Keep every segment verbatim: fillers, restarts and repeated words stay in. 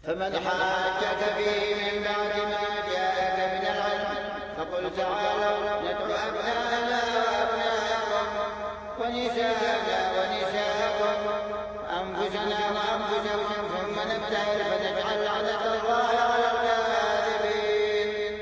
فمن حاجك فيه من بعد ما جاءك من العلم فقل تعالوا ندعو أبناءنا وأبناءكم ونساءنا ونساءكم وأنفسنا وأنفسكم ثم نبتهل فنجعل لعنة الله على الكاذبين.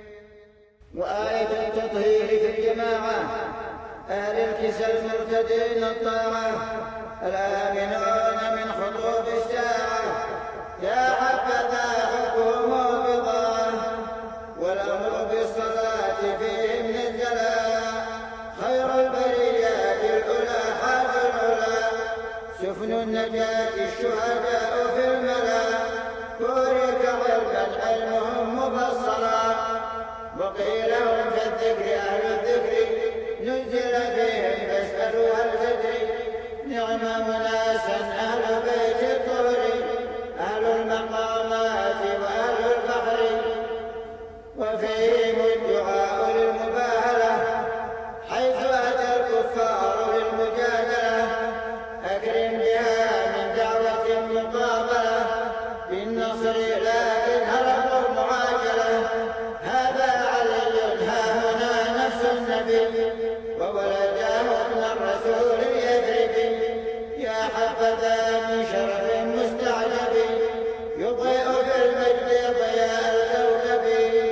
وآية التطهير في الجماعة أهل الكسل المرتدين الطاعة الآمنون من خطوب الساعة يا حبذا حبهم بضاعة والأمر بالصلاة فيهم نزلا خير البريات الأولى حاج العلا سفن النجاة الشهداء في الملا بورك علما علمهم مفصلا وقيل هم في الذكر أهل الذكر نزل فيهم فاسألوا هل تدري نعم مناسا أهل بيت الطهر أهل المقامات وأهل الفخر وفيهم الدعاء للمباهلة حيث أتى الكفار للمجادلة أكرم بها من دعوة مقابلة بالنصر لكن هربوا المعاجلة هذا علي ها هنا نفس النبي وولده ابن الرسول يثرب يا حبذا من شرف مستعجب يضيء بالمجد ضياء الكوكب.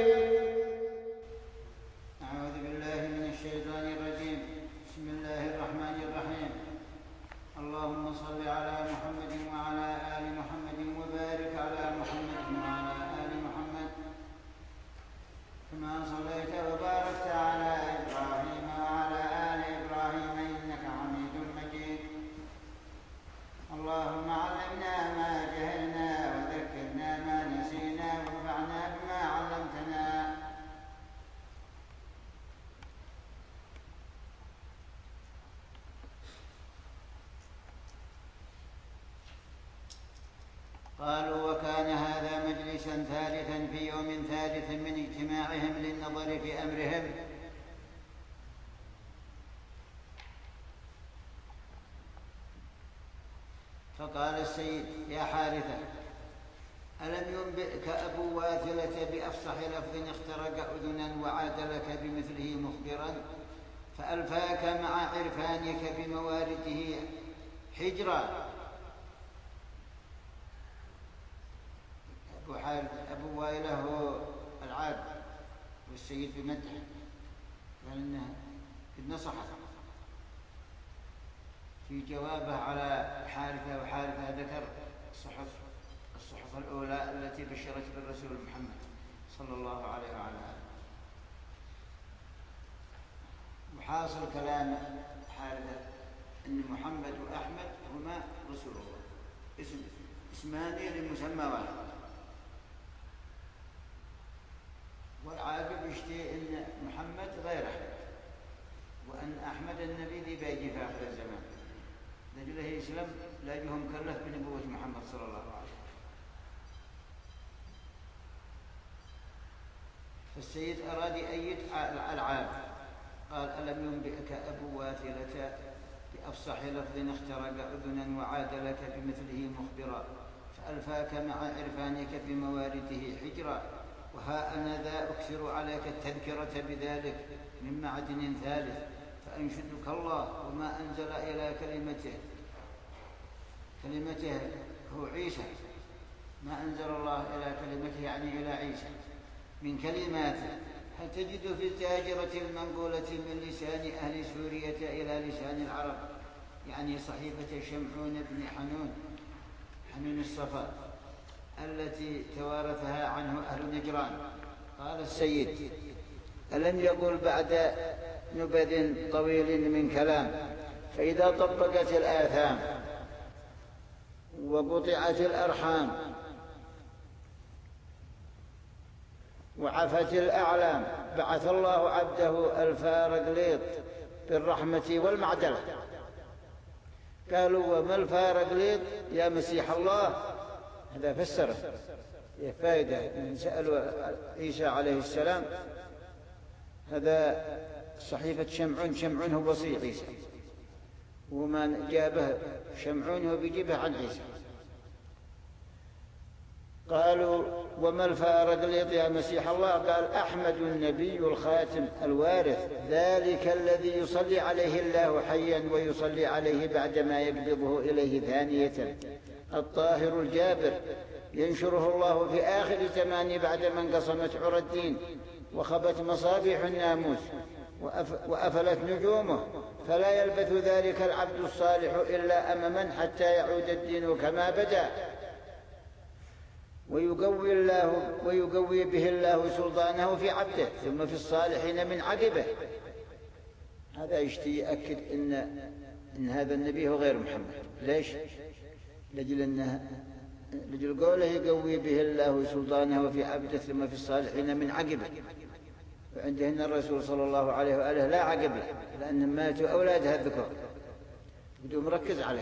أعوذ بالله من الشيطان الرجيم. بسم الله الرحمن الرحيم. اللهم صل على محمد وعلى آل محمد وبارك على محمد وعلى آل محمد كما صليت وباركت على إبراهيم وعلى آل إبراهيم إنك حميد مجيد. اللهم علمنا ما جهلنا وذكرنا ما نسينا وانفعنا بما علمتنا. قالوا وكان هذا مجلسا ثالثا في يوم ثالث من اجتماعهم للنظر في أمرهم فقال السيد يا حارثة ألم ينبئك أبو واثلة بأفصح لفظ اخترق أذنا وعاد لك بمثله مخبرا فألفاك مع عرفانك بموارده حجرا. أبو وائلة هو العاب والسيد بمدح قال إنه قد نصحه في جوابه على حارثة وحارثة ذكر الصحف الصحف الأولى التي بشرت بالرسول محمد صلى الله عليه وعلى آله. وحاصل كلام حارثة أن محمد وأحمد هما رسول الله اسم اسمان لمسمى واحد والعاقب يشتي أن محمد غير أحمد وأن أحمد النبي ذي بيجي في آخر الزمان لجله يسلم لا يجهم كله بنبوة محمد صلى الله عليه وسلم. فالسيد أراد أيد العاب قال ألم ينبئك أبو واثلة بأفصح لفظ اخترق أذنا وعاد لك بمثله مخبرا فألفاك مع عرفانك بموارده حجرا وها أنا ذا أكثر عليك التذكرة بذلك من معدن ثالث فأنشدك الله وما أنزل إلى كلمته كلمته هو عيسى ما أنزل الله إلى كلمته يعني إلى عيسى من كلماته هل تجد في التاجرة المنقولة من لسان أهل سورية إلى لسان العرب يعني صحيفة شمعون بن حنون حنون الصفا التي توارثها عنه أهل نجران. قال السيد ألم يقل بعد نبذ طويل من كلام فإذا طبقت الآثام وقطعت الأرحام وعفت الأعلام بعث الله عبده الفارقليط بالرحمة والمعدلة. قالوا وما الفارقليط يا مسيح الله؟ هذا فسره فائدة من سألوا عيسى عليه السلام هذا صحيفة شمعون شمعون هو وصي عيسى ومن جابه شمعون هو بيجيبه عن عيسى. قالوا وما الفارق اللي يطيع مسيح الله؟ قال أحمد النبي الخاتم الوارث، ذلك الذي يصلي عليه الله حيا ويصلي عليه بعدما يقبضه إليه ثانية، الطاهر الجابر، ينشره الله في آخر الزمان بعدما انقسمت عرى الدين وخبت مصابيح الناموس وأفلت نجومه، فلا يلبث ذلك العبد الصالح إلا أمما حتى يعود الدين كما بدأ، ويقوي الله ويقوي به الله سلطانه في عبده ثم في الصالحين من عقبه. هذا يشتي يأكد إن إن هذا النبي هو غير محمد. ليش؟ لجل أنه لجل قوله يقوي به الله سلطانه في عبده ثم في الصالحين من عقبه، وعندهن الرسول صلى الله عليه وآله لا عقب له، لأنهم ماتوا أولادها الذكور، بدون مركز عليه.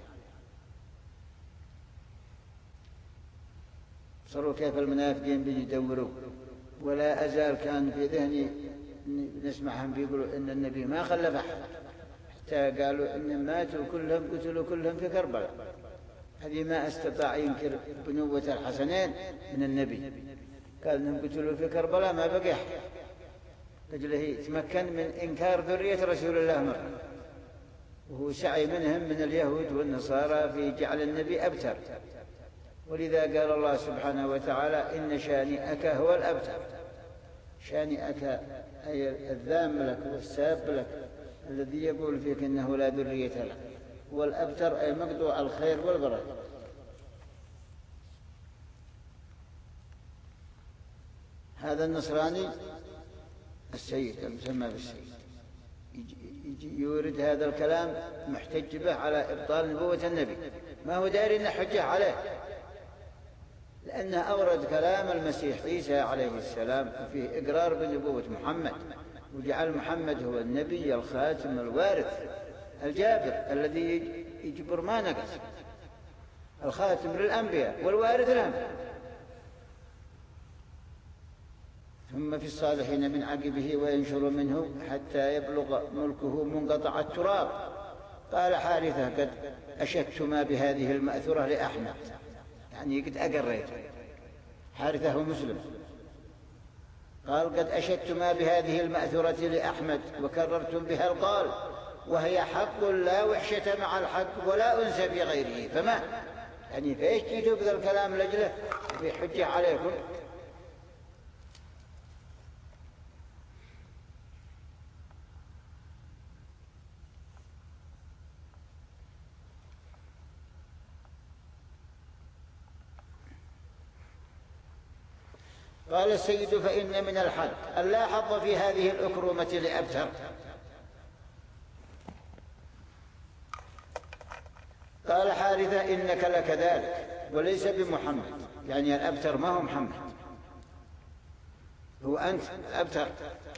صاروا كيف المنافقين بيدوروا. ولا أزال كان في ذهني نسمعهم بيقولوا إن النبي ما خلف أحد، حتى قالوا إن ماتوا كلهم قتلوا كلهم في كربلاء. هذه ما استطاع ينكر بنوة الحسنين من النبي، قال إنهم قتلوا في كربلاء ما بقي أحد، لأجله يتمكن من إنكار ذرية رسول الله مرة، وهو سعي منهم من اليهود والنصارى في جعل النبي أبتر. ولذا قال الله سبحانه وتعالى إن شانئك هو الأبتر. شانئك أي الذام لك والساب لك الذي يقول فيك إنه لا ذرية لك، والأبتر أي مقطوع الخير والبركة. هذا النصراني السيد المسمى بالسيد يجي يورد هذا الكلام محتج به على إبطال نبوة النبي، ما هو داري إن حجة عليه، لأنه أورد كلام المسيح عيسى عليه السلام فيه إقرار بنبوة محمد، وجعل محمد هو النبي الخاتم الوارث الجابر الذي يجبر ما نقص، الخاتم للأنبياء والوارث لهم، ثم في الصالحين من عقبه وينشر منه حتى يبلغ ملكه منقطع التراب. قال حارثة قد أشدت ما بهذه المأثورة لأحمد، يعني قد أقريت. حارثة هو مسلم، قال قد أشدت ما بهذه المأثورة لأحمد وكررتم بها القال، وهي حق لا وحشة مع الحق ولا أنس بغيره، فما يعني فإيش جيتوا بذا الكلام لجله بحجة عليكم؟ قال السيد فإن من الحق أن لا حظ في هذه الأكرمة لأبتر. قال حارثة إنك لكذلك وليس بمحمد، يعني الأبتر ما هو محمد، هو أنت الأبتر.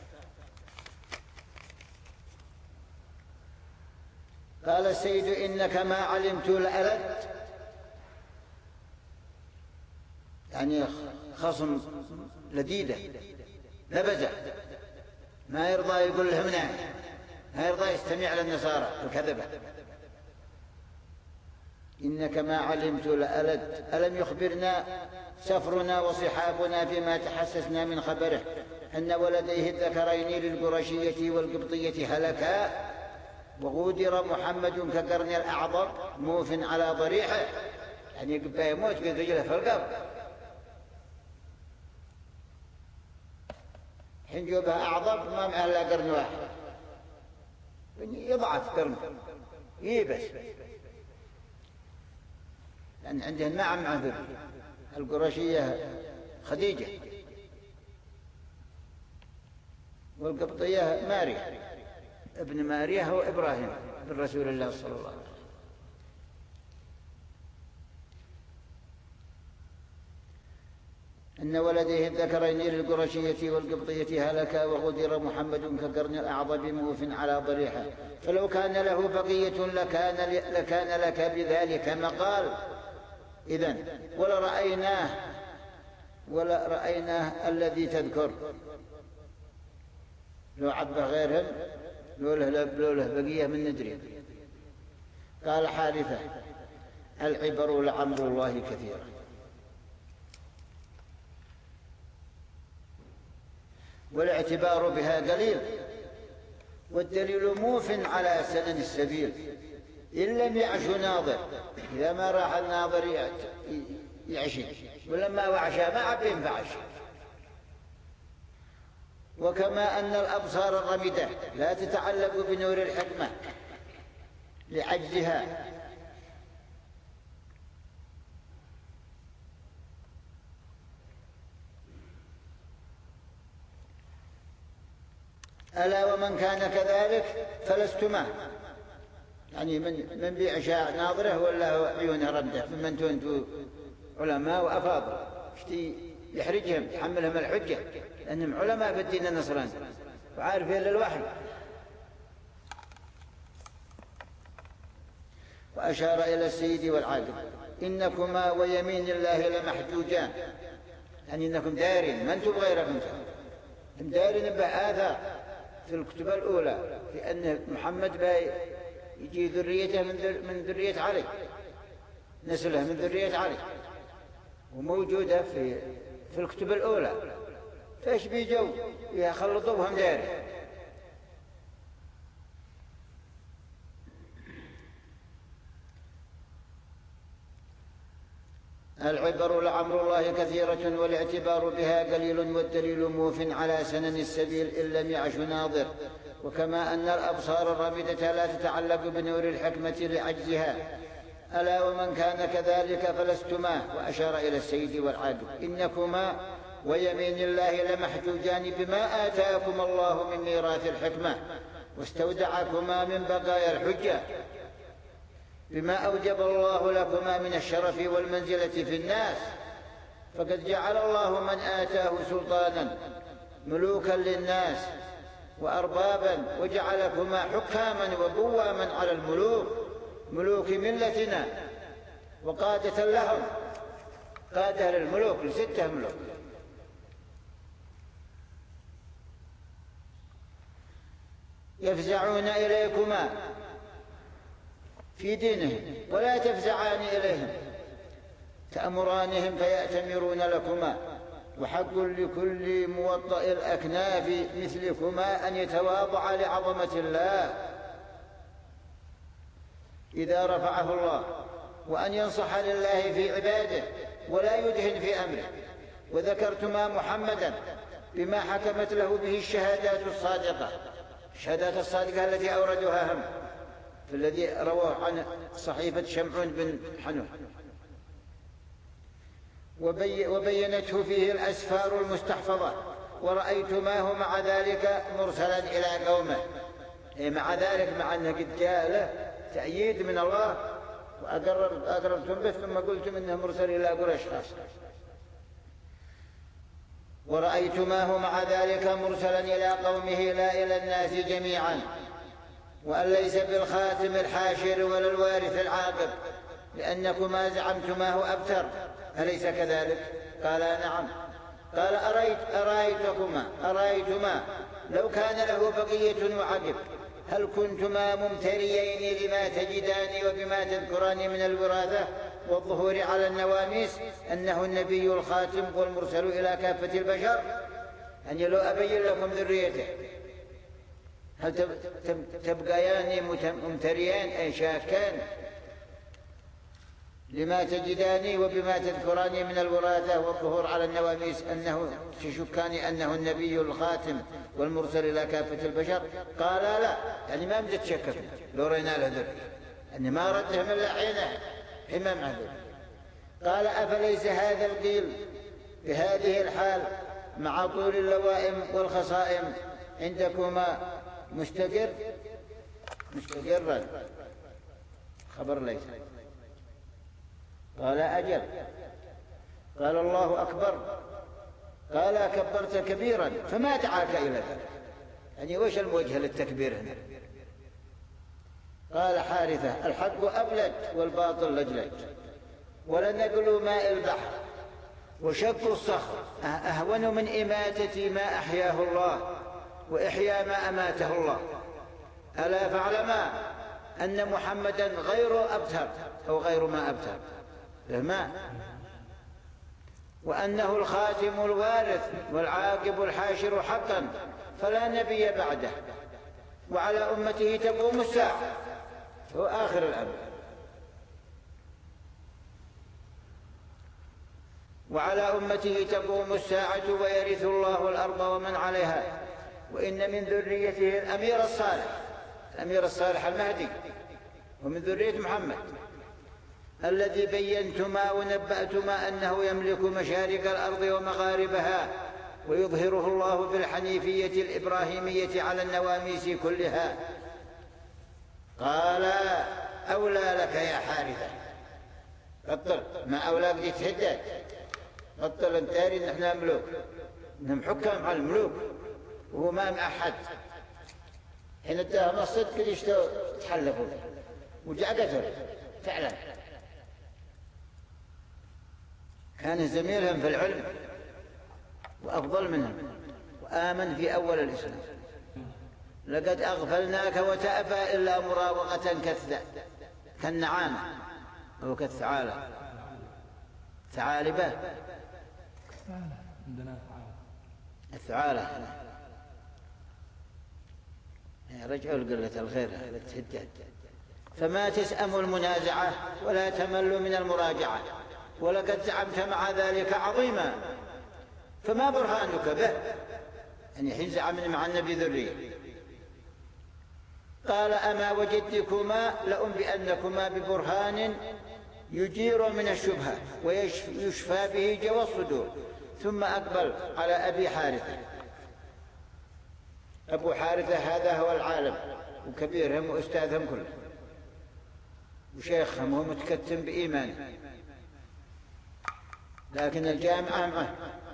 قال السيد إنك ما علمت لألد، يعني خصم لديدة نبذة، ما يرضى يقول لهم نعم، ما يرضى يستمع للنصارى الكذبة. إنك ما علمت لألد، ألم يخبرنا سفرنا وصحابنا فيما تحسسنا من خبره أن ولديه الذكرين للقرشية والقبطية هلكا، وغودر محمد كقرن الأعظم موف على ضريحه، يعني يقبى يموت قد رجله في القبر، حين جوبها أعظم ما معه إلا قرن واحد، يضعف قرن يبس، لأن عندهم نعم عذر. القرشية خديجة والقبطية ماريا، ابن ماريا هو إبراهيم بن رسول الله صلى الله عليه وسلم. أن ولديه الذكرين للقرشية والقبطية هلكا، وغدر محمد كقرن الأعظم موف على ضريحه، فلو كان له بقية لكان, لكان لك بذلك مقال إذن، ولا رأيناه ولا رأيناه الذي تذكر، لو عبر غيرهم لو له بقية من ندري. قال حارثة العبر لعمر الله كثيرا. والاعتبار بها قليل، والدليل موف على سنن السبيل إن لم يعش ناظر. إذا ما راح الناظر يعشي، ولما وعشى ما عاد ينفعش. وكما أن الأبصار الرمدة لا تتعلق بنور الحكمة لعجزها، ألا ومن كان كذلك فلستما، يعني من من بإعشاء ناظره ولا هو عيونه رمده، ممن تنتو علماء وأفاضل اشتي يحرجهم يحملهم الحجة لأنهم علماء في الدين النصراني وعارفين للوحي. وأشار إلى السيد والعاقب إنكما ويمين الله لمحجوجان، يعني إنكم دارين ما أنتم غيركم، أنتم دارين بآثار في الكتب الأولى في أن محمد باي يجي ذريته من ذرية علي، نسله من ذرية علي، وموجودة في في الكتب الأولى، فإيش بيجوا يخلطوهم داري. العبر لعمر الله كثيرة والاعتبار بها قليل، والدليل موف على سنن السبيل إن لم يعش ناظر. وكما أن الأبصار الرامدة لا تتعلق بنور الحكمة لعجزها، ألا ومن كان كذلك فلستما. وأشار إلى السيد والعاقب إنكما ويمين الله لمحجوجان بما آتاكم الله من ميراث الحكمة، واستودعكما من بقايا الحجة، بما أوجب الله لكما من الشرف والمنزلة في الناس. فقد جعل الله من آتاه سلطانا ملوكا للناس وأربابا، وجعلكما حكاما وقواما على الملوك، ملوك ملتنا، وقادة لهم، قادة للملوك لستة ملوك. يفزعون إليكما في دينهم ولا تفزعان إليهم، تأمرانهم فيأتمرون لكما. وحق لكل موطئ الأكناف مثلكما أن يتواضع لعظمة الله إذا رفعه الله، وأن ينصح لله في عباده ولا يدهن في أمره. وذكرتما محمدا بما حكمت له به الشهادات الصادقة، الشهادات الصادقة التي أوردها هم في الذي رواه عن صحيفة شمعون بن حنوح، وبي وبينته فيه الأسفار المستحفظة. ورأيتماه مع ذلك مرسلا إلى قومه، مع ذلك مع أنه قد جاء له تأييد من الله وأقررتم به، ثم قلتم إنه مرسل إلى قريش خاصة. ورأيتماه مع ذلك مرسلا إلى قومه لا إلى الناس جميعا، وأن ليس بالخاتم الحاشر ولا الوارث العاقب، لأنكما زعمتماه أبتر، أليس كذلك؟ قال نعم. قال أرأيت أرأيتكما أرأيتما لو كان له بقية وعقب هل كنتما ممتريين لما تجدان وبما تذكران من الوراثة والظهور على النواميس أنه النبي الخاتم والمرسل إلى كافة البشر؟ أن لو أبين لكم ذريته هل تبقيان ممتريان أي شاكان لما تجداني وبما تذكراني من الوراثة والظهور على النواميس أنه تشكان أنه النبي الخاتم والمرسل إلى كافة البشر؟ قال لا، يعني ما مجد شكك لو رينا له ذر، يعني ما رده من لحينه حمام عذر. قال أفليس هذا القيل بهذه الحال مع طول اللوائم والخصائم عندكما مستقر مستقرا؟ خبر ليس. قال أجل. قال الله أكبر. قال كبرت كبيرا فما دعاك إلى ذلك، يعني وش الموجه للتكبير هنا؟ قال حارثة الحق أبلج والباطل لجلج، ولنقل ماء البحر وشق الصخر أهون من إماتة ما أحياه الله وإحياء ما أماته الله. ألا فاعلما أن محمدا غير أبتر أو غير ما أبتر الماء. وأنه الخاتم الوارث والعاقب الحاشر حقا فلا نبي بعده، وعلى أمته تقوم الساعة، هو آخر الأمر. وعلى أمته تقوم الساعة ويرث الله الأرض ومن عليها، وإن من ذريته الأمير الصالح، الأمير الصالح المهدي، ومن ذرية محمد الذي بينتما ونبأتما أنه يملك مشارق الأرض ومغاربها، ويظهره الله بالحنيفية الإبراهيمية على النواميس كلها. قال أولى لك يا حارثة، بطل ما أولاك دي تهدد، بطل انتاري نحن ملوك، نحن حكام على الملوك وهو ما معحد. حين اداهم الصدق يشتوا تحلفوا وجاء قتل فعلا. كان زميلهم في العلم وأفضل منهم، وآمن في أول الإسلام. لقد أغفلناك وتأبى إلا مراوغة كالث كالنعامة أو كالثعالة، ثعالبة، الثعالة رجعوا لقلة الخير تهدد. فما تسأم المنازعة ولا تمل من المراجعة، ولقد زعمت مع ذلك عظيما، فما برهانك به؟ يعني حين زعمني مع النبي ذرية. قال أما وجدتكما لأنبئنكما ببرهان يجير من الشبهة ويشفى به جوى الصدور. ثم أقبل على أبي حارثة. أبو حارثة هذا هو العالم وكبيرهم وأستاذهم كله وشيخهم ومتكتم بإيمانه، لكن الجامعة معه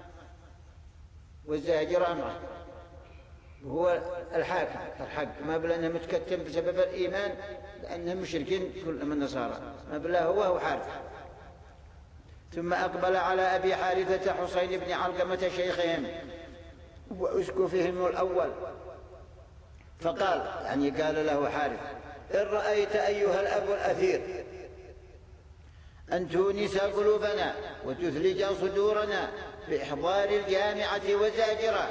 والزاجرة معه، وهو الحاكم الحق، ما بلا أنه متكتم بسبب الإيمان لأنهم مشركين كلهم النصارى، ما بلا هو هو حارثة. ثم أقبل على أبي حارثة حسين بن علقمة شيخهم وأسقفهم الأول، فقال يعني قال له حارث: إن رأيت أيها الأب الأثير أن تونس قلوبنا وتثلج صدورنا بإحضار الجامعة والزاجرة.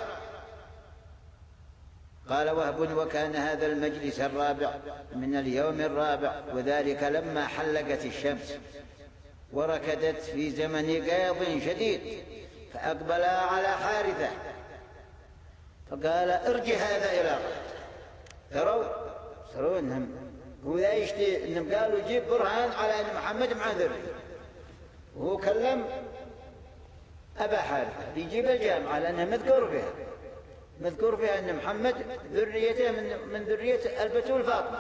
قال وهب: وكان هذا المجلس الرابع من اليوم الرابع، وذلك لما حلقت الشمس وركدت في زمن قيض شديد، فأقبلا على حارثة فقال: ارجع هذا إلى غد. تروا تروا انهم هو لا يشتي انهم قالوا جيب برهان على ان محمد مع ذرية، وهو كلم أبا حارثة يجيب الجامعة لأنها مذكور فيها مذكور فيها أن محمد ذريته من من ذرية البتول فاطمة.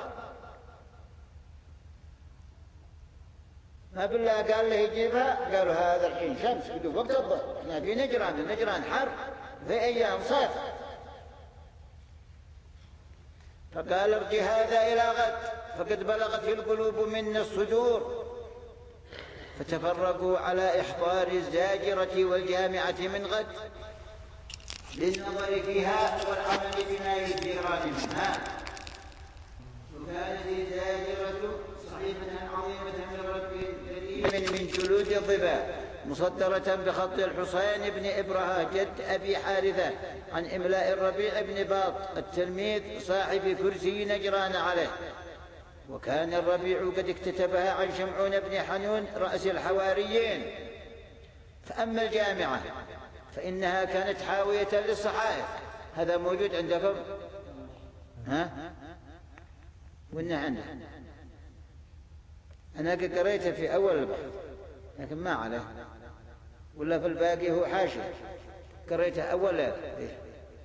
ما بالله قال له يجيبها، قالوا هذا الحين شمس بدو وقت الظهر، احنا في نجران، نجران حر في أيام صيف. فقال: ارجع هذا إلى غد، فقد بلغت القلوب منا الصدور. فتفرقوا على إحضار الزاجرة والجامعة من غد للنظر فيها والعمل بما يجران منها. وكانت الزاجرة صحيفة عظيمة من رب كريم من جلود الظباء، مصدرة بخط الحسين بن إبرهة جد أبي حارثة عن إملاء الربيع بن باط التلميذ صاحب كرسي نجران عليه. وكان الربيع قد اكتتبها عن شمعون بن حنون رأس الحواريين. فأما الجامعة فإنها كانت حاوية للصحائف. هذا موجود عندكم؟ ها؟ وإنه عنده. أنا قريته في أول البحث لكن ما عليه، ولا في الباقي هو حاشي، قريته أول إيه.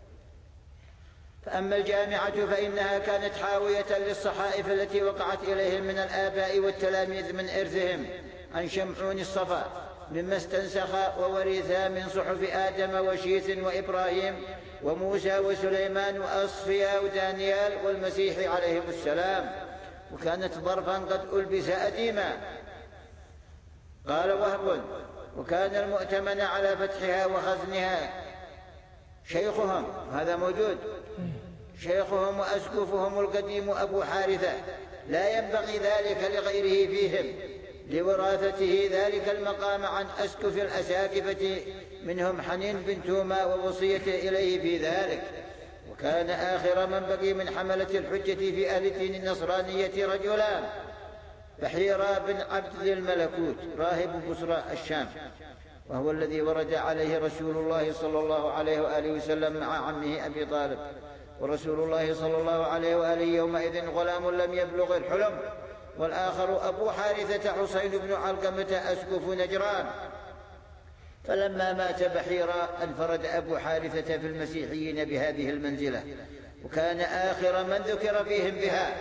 فأما الجامعة فإنها كانت حاوية للصحائف التي وقعت إليهم من الآباء والتلاميذ من إرثهم عن شمعون الصفا، مما استنسخ وورثا من صحف آدم وشيث وإبراهيم وموسى وسليمان وأصفيا ودانيال والمسيح عليهم السلام، وكانت ظرفا قد ألبس أديما. قال وهب: وكان المؤتمن على فتحها وخزنها شيخهم، هذا موجود، شيخهم وأسقفهم القديم أبو حارثة، لا ينبغي ذلك لغيره فيهم، لوراثته ذلك المقام عن أسكف الأساكفة منهم حنين بن توما ووصيته إليه في ذلك. وكان آخر من بقي من حملة الحجة في أهل الدين النصرانية رجلان: بحيرة بن عبد ذي الملكوت راهب بصرى الشام، وهو الذي ورد عليه رسول الله صلى الله عليه وآله وسلم مع عمه أبي طالب، ورسول الله صلى الله عليه وآله يومئذ غلام لم يبلغ الحلم. والآخر أبو حارثة حسين بن علقمة أسقف نجران. فلما مات بحيرة انفرد أبو حارثة في المسيحيين بهذه المنزلة، وكان آخر من ذكر فيهم بها.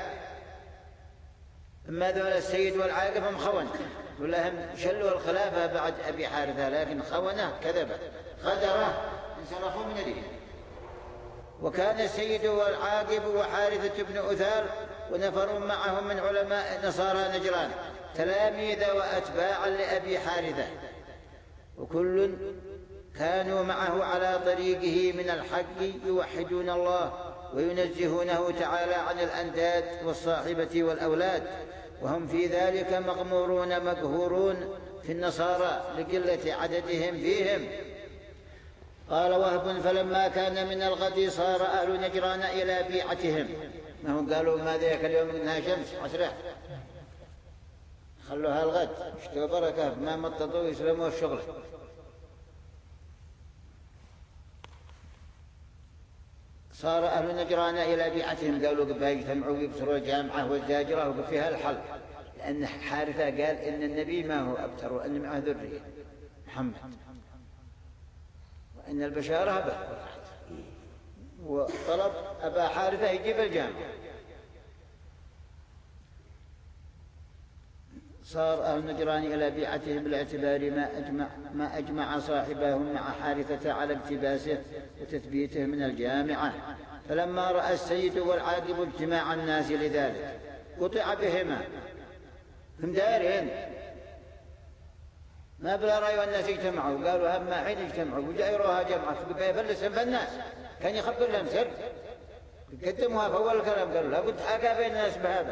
أما ذول السيد والعاقب هم خونة، ولهم شلوا الخلافة بعد أبي حارثة، لكن خونة كذبة غدرة انسلخوا من الدين. وكان السيد والعاقب وحارثة بن أثال ونفر معهم من علماء نصارى نجران تلاميذ وأتباعا لأبي حارثة، وكل كانوا معه على طريقه من الحق يوحدون الله وينزهونه تعالى عن الأنداد والصاحبة والأولاد، وهم في ذلك مغمورون مقهورون في النصارى لقلة عددهم فيهم. قال وهب: فلما كان من الغد صار أهل نجران إلى بيعتهم. ما هم قالوا ما ذاك اليوم إنها شمس عسرة، خلوها الغد اشتوا بركة ما مططوا يسلموا الشغل. صار أهل نجران إلى بيعتهم، قالوا قبها يجتمعوا ويبصروا الجامعة والزاجرة وفيها الحل، لأن حارثة قال إن النبي ما هو أبتر وأن معه ذرية محمد، وإن البشارة به، وطلب أبا حارثة يجيب الجامعة. صار أهل نجران إلى بيعتهم بالاعتبار ما أجمع, ما أجمع صاحبهم مع حارثة على اقتباسه وتثبيته من الجامعة. فلما رأى السيد والعاقب اجتماع الناس لذلك قطع بهما، هم دارين ما بلا رأي والناس اجتمعوا، قالوا هم ما حين اجتمعوا وجايروها جمعة فقال يفلسهم بالناس، كان يخبر لهم سر قدموها في أول الكلام، قالوا لا قلت حاكى بين الناس بهذا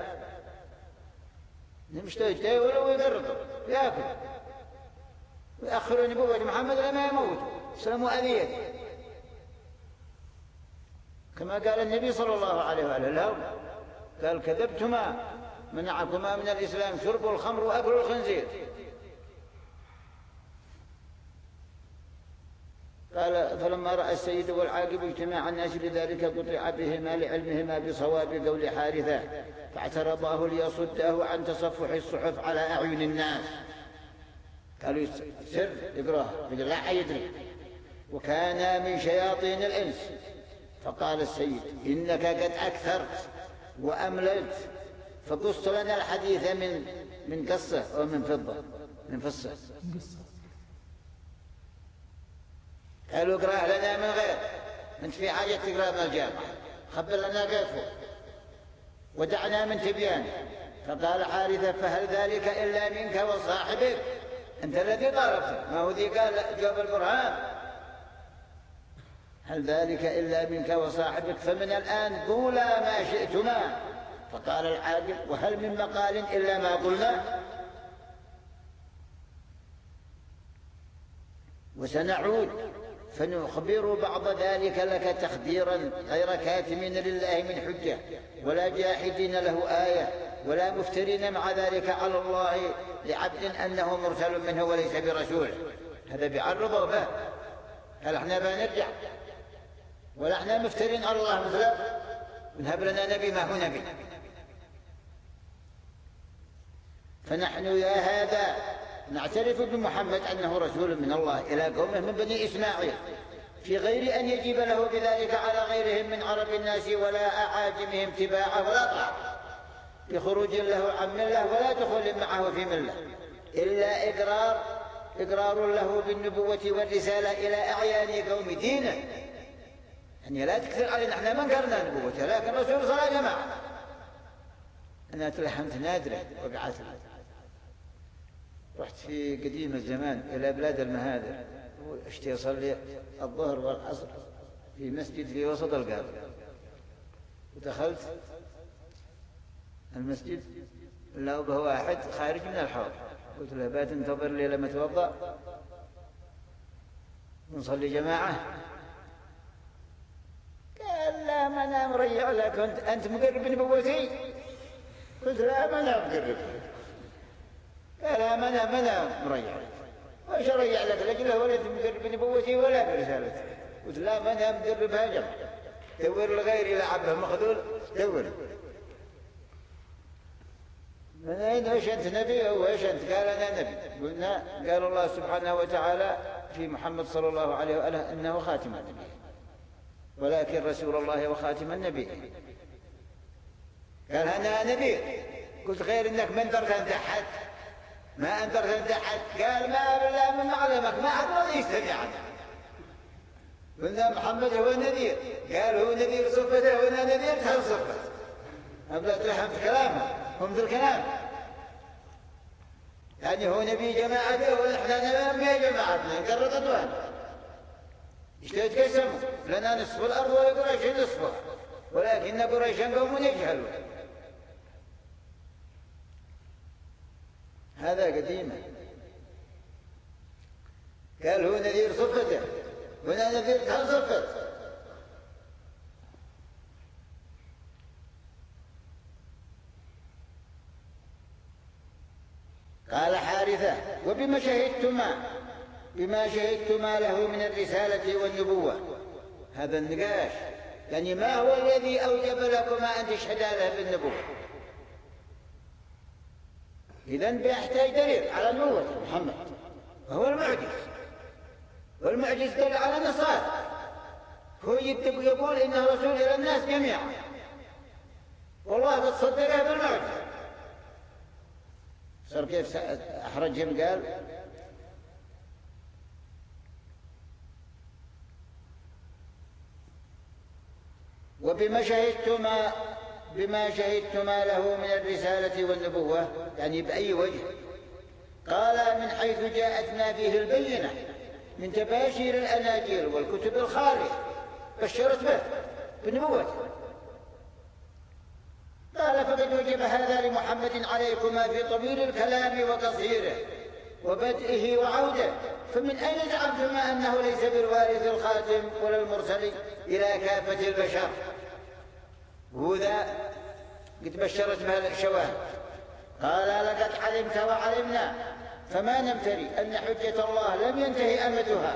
نمشتوا يتاولوا ويقرطوا ياكل ويأخروا نبوة محمد لما يموتوا سلموا أذية، كما قال النبي صلى الله عليه وآله لهم، قال كذبتما منعكما من الإسلام شرب الخمر وأكل الخنزير. قال فلما رأى السيد والعاقب اجتماع الناس لذلك قطع بهما لعلمهما بصواب قول حارثة، فاعترضاه ليصده عن تصفح الصحف على أعين الناس. قالوا سر يقرأه يقول لا يدري، وكان من شياطين الإنس. فقال السيد إنك قد أكثرت وأمللت، فقصت لنا الحديث من من قصة أو من فضة من فصة. قالوا اقرأ لنا من غير، انت في حاجة تقرأ من الجامعة، خبر لنا كيفه ودعنا من تبيان. فقال حارثة فهل ذلك إلا منك وصاحبك؟ أنت الذي طالبته، ما هو ذي قال جواب البرهان، هل ذلك إلا منك وصاحبك؟ فمن الآن قولا ما شئتما. فقال العاقل وهل من مقال إلا ما قلنا؟ وسنعود فنخبر بعض ذلك لك تخبيرا غير كاتمين لله من حجة ولا جاحدين له آية ولا مفترين مع ذلك على الله لعبد أنه مرسل منه وليس برسول. هذا بيعرضه به، قال احنا بنرجع ولا احنا مفترين على الله مثله نهب لنا نبي ما هو نبي. فنحن يا هذا نعترف بمحمد أنه رسول من الله إلى قومه من بني إسماعيل في غير أن يجيب له بذلك على غيرهم من عرب الناس ولا أعاجمهم تباعه ولا طاعة، بخروج له عن مله ولا دخول معه في مله، إلا إقرار إقرار له بالنبوة والرسالة إلى أعيان قوم دينه. يعني لا تكثر علينا، احنا ما انكرنا نبوته، لكن الرسول صلى الله عليه وسلم أنا تلحمت نادرة وقعت لي. رحت في قديم الزمان إلى بلاد المهادر واشتي أصلي الظهر والعصر في مسجد في وسط القاهرة، ودخلت المسجد إلا وبه واحد خارج من الحوض قلت له بات انتظر لي لما توضأ نصلي جماعة. قال لا ما أنا مريع لك، أنت أنت مقرب بنبوتي؟ قلت لا ما أنا مقرب. قال لا ما أنا ما أنا مريع لك، وش أريع لك لجله ولا أنت مقرب بنبوتي ولا برسالتي؟ قلت لا ما أنا مقرب هاجم، دور لغيري لعبه مخذول دور. من أين وش أنت نبي أو وش أنت؟ قال أنا نبي. قلنا قال الله سبحانه وتعالى في محمد صلى الله عليه وآله أنه خاتم النبي، ولكن رسول الله وخاتم النبي. قال أنا نبي. قلت غير إنك ما انذرت أنت أحد، ما انذرت أنت أحد. قال ما بالله من معلمك ما أحد راضي يستمع. قلنا محمد هو النذير. قال هو نذير صفته وانا نذير تهل صفته. أبدا تلحم في كلامه، هم ذو الكلام. يعني هو نبي جماعته ونحن نبي جماعتنا نقرر قدوان. اشتهت كسموا لنا نصف الأرض ولقريش نصفها، ولكن قريشا قوم يجهلون. هذا قديما. قال هو نذير صفته وانا نذير تهل صفته. قال حارثة وبما شهدتما بما شهدتما له من الرسالة والنبوة. هذا النقاش يعني ما هو الذي أوجب لكما أن تشهدا له بالنبوة؟ إذن بيحتاج دليل على النبوة محمد، وهو المعجز، والمعجز دل على نصات. هو يقول إنه رسول إلى الناس جميعا، والله قد صدقه بالمعجز. صار كيف أحرجهم؟ قال وبما شهدتما بما شهدتما له من الرسالة والنبوة، يعني بأي وجه؟ قال من حيث جاءتنا فيه البينة من تباشير الأناجيل والكتب الخالية بشرت به بنبوته. قال فقد وجب هذا لمحمد عليكما في طويل الكلام وقصيره وبدئه وعوده، فمن أين زعمتما أنه ليس بالوارث الخاتم ولا المرسل إلى كافة البشر؟ وذا قد بشرت به الشواهد. قال لقد علمت وعلمنا فما نمتري أن حجة الله لم ينتهي أمدها،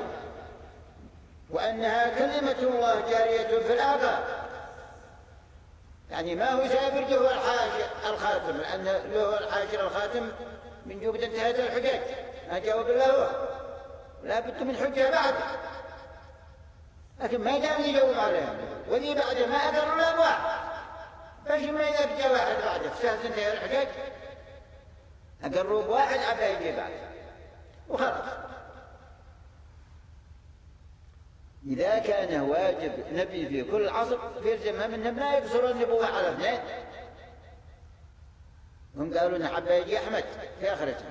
وأنها كلمة الله جارية في الآفاق. يعني ما هو سابر له الحاجر الخاتم، لأن له الحاجر الخاتم من جوبة انتهت الحجج، ما جاوب الله هو، لا بد من حجة بعد، لكن ما جاء يجاوب عليهم، وذي بعده ما أدروا الأبواب. فاش ما إذا جاء واحد بعده سهل انتهى الحجج أقروا بواحد عبا يجي بعده وخلاص. إذا كان واجب نبي في كل عصر في الزمان منهم لا يقصر النبوة على اثنين. هم قالوا إن حبا يجي أحمد في آخرته.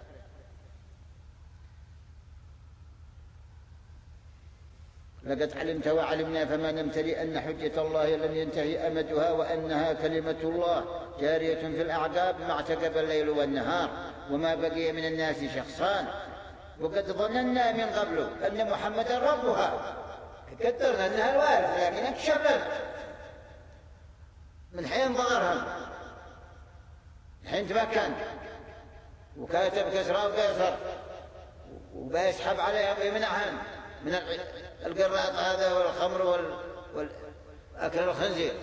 لقد علمت وعلمنا فما نمتلئ أن حجة الله لم ينتهي أمدها، وأنها كلمة الله جارية في الأعقاب ما اعتقب الليل والنهار، وما بقي من الناس شخصان. وقد ظننا من قبل أن محمدا ربها، قدرنا أنها الوارث، لكن اكشف لنا من حين ظهرهم، من حين تمكن وكاتب كسرى وقيصر وبيسحب عليهم ويمنعهم من القراط هذا والخمر والأكل الخنزير.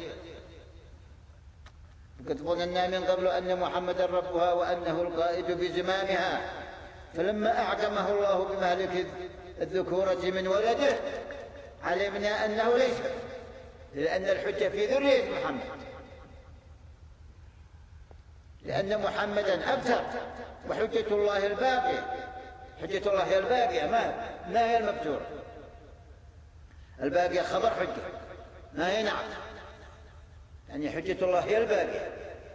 وقد ظننا من قبل أن محمدا ربها وأنه القائد بزمامها، فلما أعدمه الله بمهلك الذكورة من ولده علمنا أنه ليس، لأن الحجة في ذرية محمد، لأن محمدا أبتر، وحجة الله الباقية. حجة الله هي الباقية، ما ما هي المبتورة. الباقية خبر حجة ما هي نعت، يعني حجة الله هي الباقية.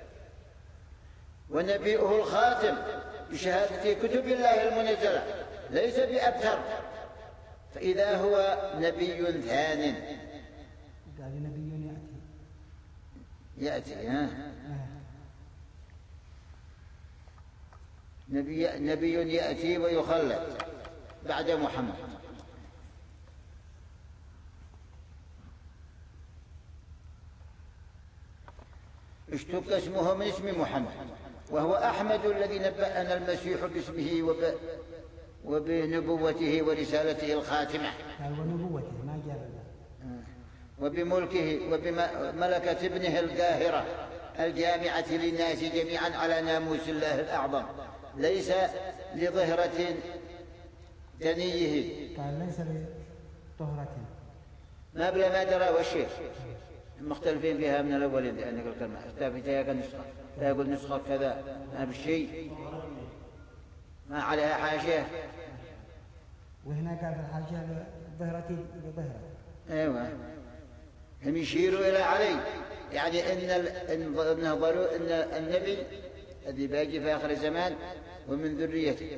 ونبيئه الخاتم بشهادة كتب الله المنزلة ليس بأبتر، فإذا هو نبي ثان. قال نبي يأتي يأتي ها نبي, نبي يأتي ويخلد بعد محمد. اشتق اسمه من اسم محمد، وهو أحمد الذي نبأنا المسيح باسمه وب... وبنبوته ورسالته الخاتمة ونبوته ما جاب وبملكه وبملكة ابنه القاهرة الجامعة للناس جميعا على ناموس الله الأعظم، ليس لظهرة دنيه. قال ليس لطهرة ما بلا ما درى والشيء مختلفين فيها من الأولين، لأن الكلمة تافيتها كنسخة لا يقول نسخة كذا ما بالشيء ما عليها حاشية. وهنا قال في الحاشية ظهرتي بظهرة. أيوة هم يشيروا إلى علي، يعني إن إن نظروا إن النبي الذي بيجي في آخر الزمان ومن ذريته،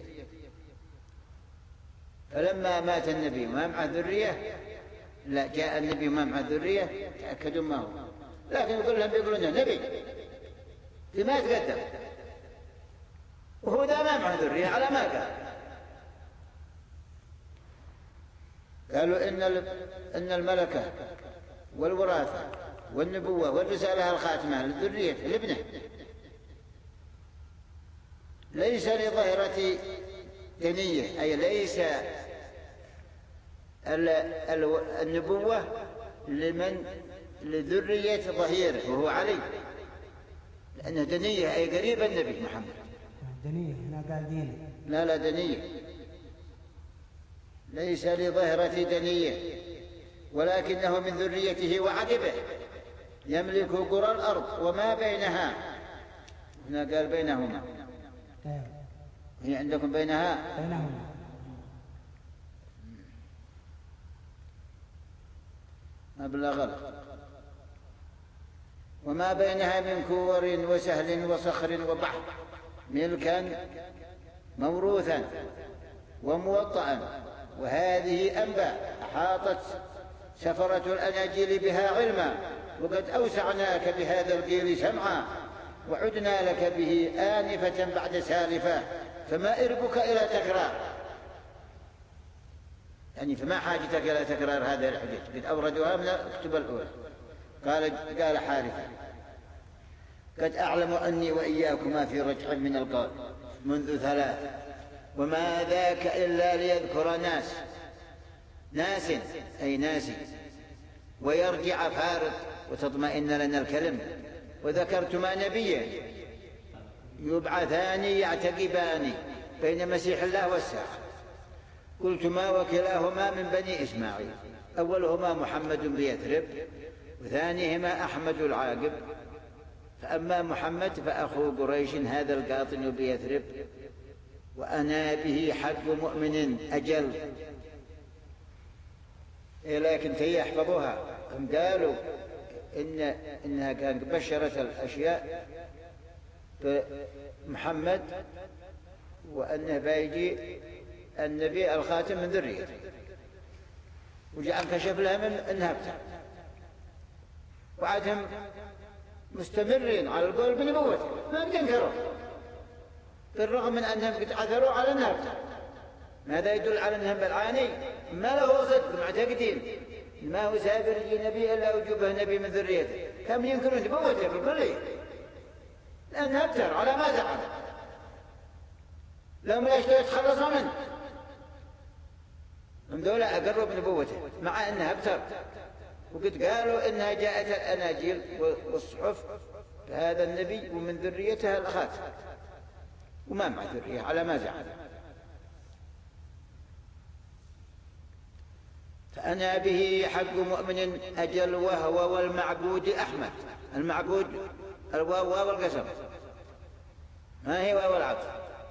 فلما مات النبي وما مع ذرية، لا جاء النبي وما مع ذرية تأكدوا ما هو، لكن يقول لهم بيقولون نبي لما تقدم وهو ذا ما مع ذرية على ما قال. قالوا إن إن الملكة والوراثة والنبوة والرسالة الخاتمة للذرية لابنه ليس لظاهرة دنية، أي ليس النبوة لمن لذرية ظهيره وهو علي، لأنه دنية أي قريب النبي محمد. دنية هنا قال دينه. لا لا دنية ليس لظهرة دنية، ولكنه من ذريته وعقبه يملك قرى الأرض وما بينها. هنا قال بينهما، هي عندكم بينها بينهما ما بلا غلط. وما بينها من كور وسهل وصخر وبحر ملكا موروثا وموطئا. وهذه أنباء أحاطت سفرة الأناجيل بها علما، وقد أوسعناك بهذا القيل سمعا، وعدنا لك به آنفة بعد سالفة، فما إربك إلى تكرار. يعني فما حاجتك إلى تكرار هذه الحديث، قد أوردوها من الكتب الأولى. قال قال حارثة قد أعلم أني وإياكما في رجع من القول منذ ثلاث، وما ذاك إلا ليذكر ناس ناس أي ناسي ويرجع فارق وتطمئن لنا الكلم. وذكرتما نبيا يبعثان يعتقبان بين مسيح الله والساعة، قلتما وكلاهما من بني إسماعيل، أولهما محمد بيثرب وثانيهما أحمد العاقب. فأما محمد فأخو قريش هذا القاطن بيثرب، وأنا به حق مؤمن أجل. إيه لكن تي يحفظوها. هم قالوا إن إنها كانت بشرت الأشياء بمحمد وأنه بيجي النبي الخاتم من ذريته، وجاء انكشف لها من أنها بتاع، وعدهم مستمرين على القول بنبوته ما بينكروا، بالرغم من أنهم قد عثروا على النار. ماذا يدل على أنهم بالعاني ما له صدق معتقدين ما هو سافر يجي نبي إلا وجوبه نبي من ذريته، كم ينكرون نبوته بالكلية لأنها ابتر على ما زعم لهم لا يشتري يتخلصوا منه. هم دولة أقروا بنبوته مع أنها ابتر، وقد قالوا إنها جاءت الأناجيل والصحف هذا النبي ومن ذريتها الخاتم وما مع ذرية على ما زعم. فأنا به حق مؤمن أجل، وهو والمعبود أحمد. المعبود الواو واو القسم ما هي واو العطف،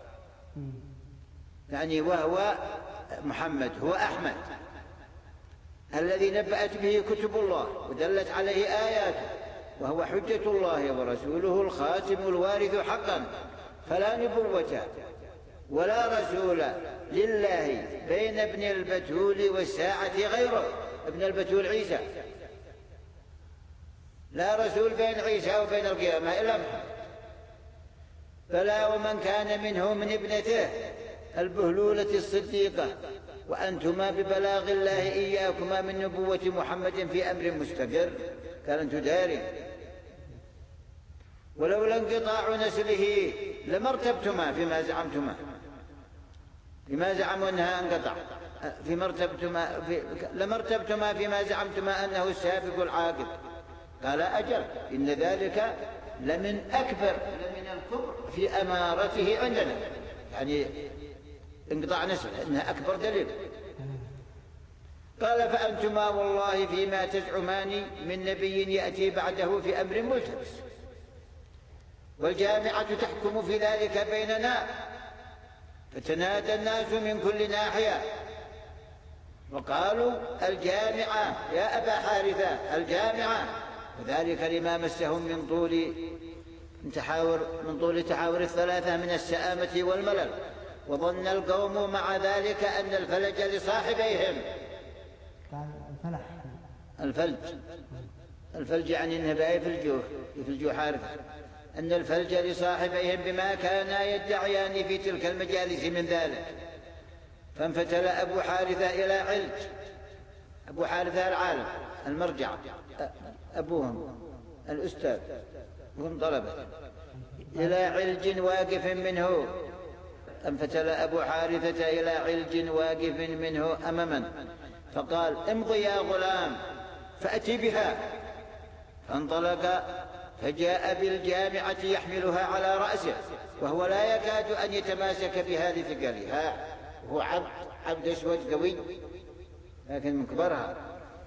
يعني وهو محمد هو أحمد الذي نبأت به كتب الله ودلت عليه آياته، وهو حجة الله ورسوله الخاتم الوارث حقا، فلا نبوة ولا رسول لله بين ابن البتول والساعة غيره. ابن البتول عيسى، لا رسول بين عيسى وبين القيامة إلا محمد. بلى ومن كان منه من ابنته البهلولة الصديقة، وأنتما ببلاغ الله إياكما من نبوة محمد في أمر مستقر كان تداري، ولولا انقطاع نسله لما ارتبتما فيما زعمتما، فيما زعموا أنها انقطع، فيما ارتبتما في لما ارتبتما فيما زعمتما أنه السابق العاقب. قال أجل إن ذلك لمن أكبر لمن الكبر في أمارته عندنا، يعني انقطاع نسل إنها أكبر دليل. قال فأنتما والله فيما تزعمان من نبي يأتي بعده في أمر ملتبس، والجامعة تحكم في ذلك بيننا، فتنادى الناس من كل ناحية وقالوا الجامعة يا أبا حارثة الجامعة، وذلك لما مسهم من طول تحاور من طول تحاور الثلاثة من السآمة والملل، وظن القوم مع ذلك أن الفلج لصاحبيهم. الفلح الفلج الفلج يعني أنه باي في الجوح في الجوح حارثة، أن الفلج لصاحبيهم بما كانا يدعيان في تلك المجالس من ذلك. فانفتل أبو حارثة إلى علج، أبو حارثة العالم المرجع أبوهم الأستاذ وهم طلبة، إلى علج واقف منه. انفتل أبو حارثة إلى علج واقف منه أمما فقال امضي يا غلام فأتي بها. فانطلق فجاء بالجامعة يحملها على رأسه وهو لا يكاد أن يتماسك بها لثقلها، هو عبد عبد أسود قوي لكن من كبرها.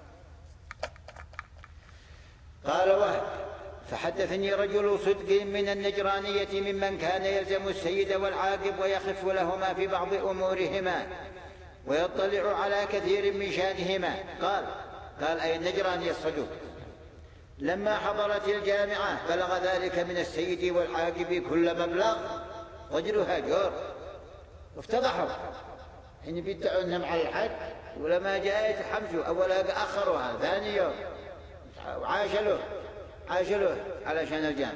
قال وهب فحدثني رجل صدق من النجرانية ممن كان يلزم السيد والعاقب ويخف لهما في بعض أمورهما ويطلع على كثير من شانهما. قال قال أي النجراني الصدوق لما حضرت الجامعة بلغ ذلك من السيد والعاقب كل مبلغ رجلها جور، وافتضحوا حين بيدعوا أنهم على الحد، ولما جاءت حمسوا أولا أخروها ثاني يوم وعاشلوه عاشلوه علشان الجامعة.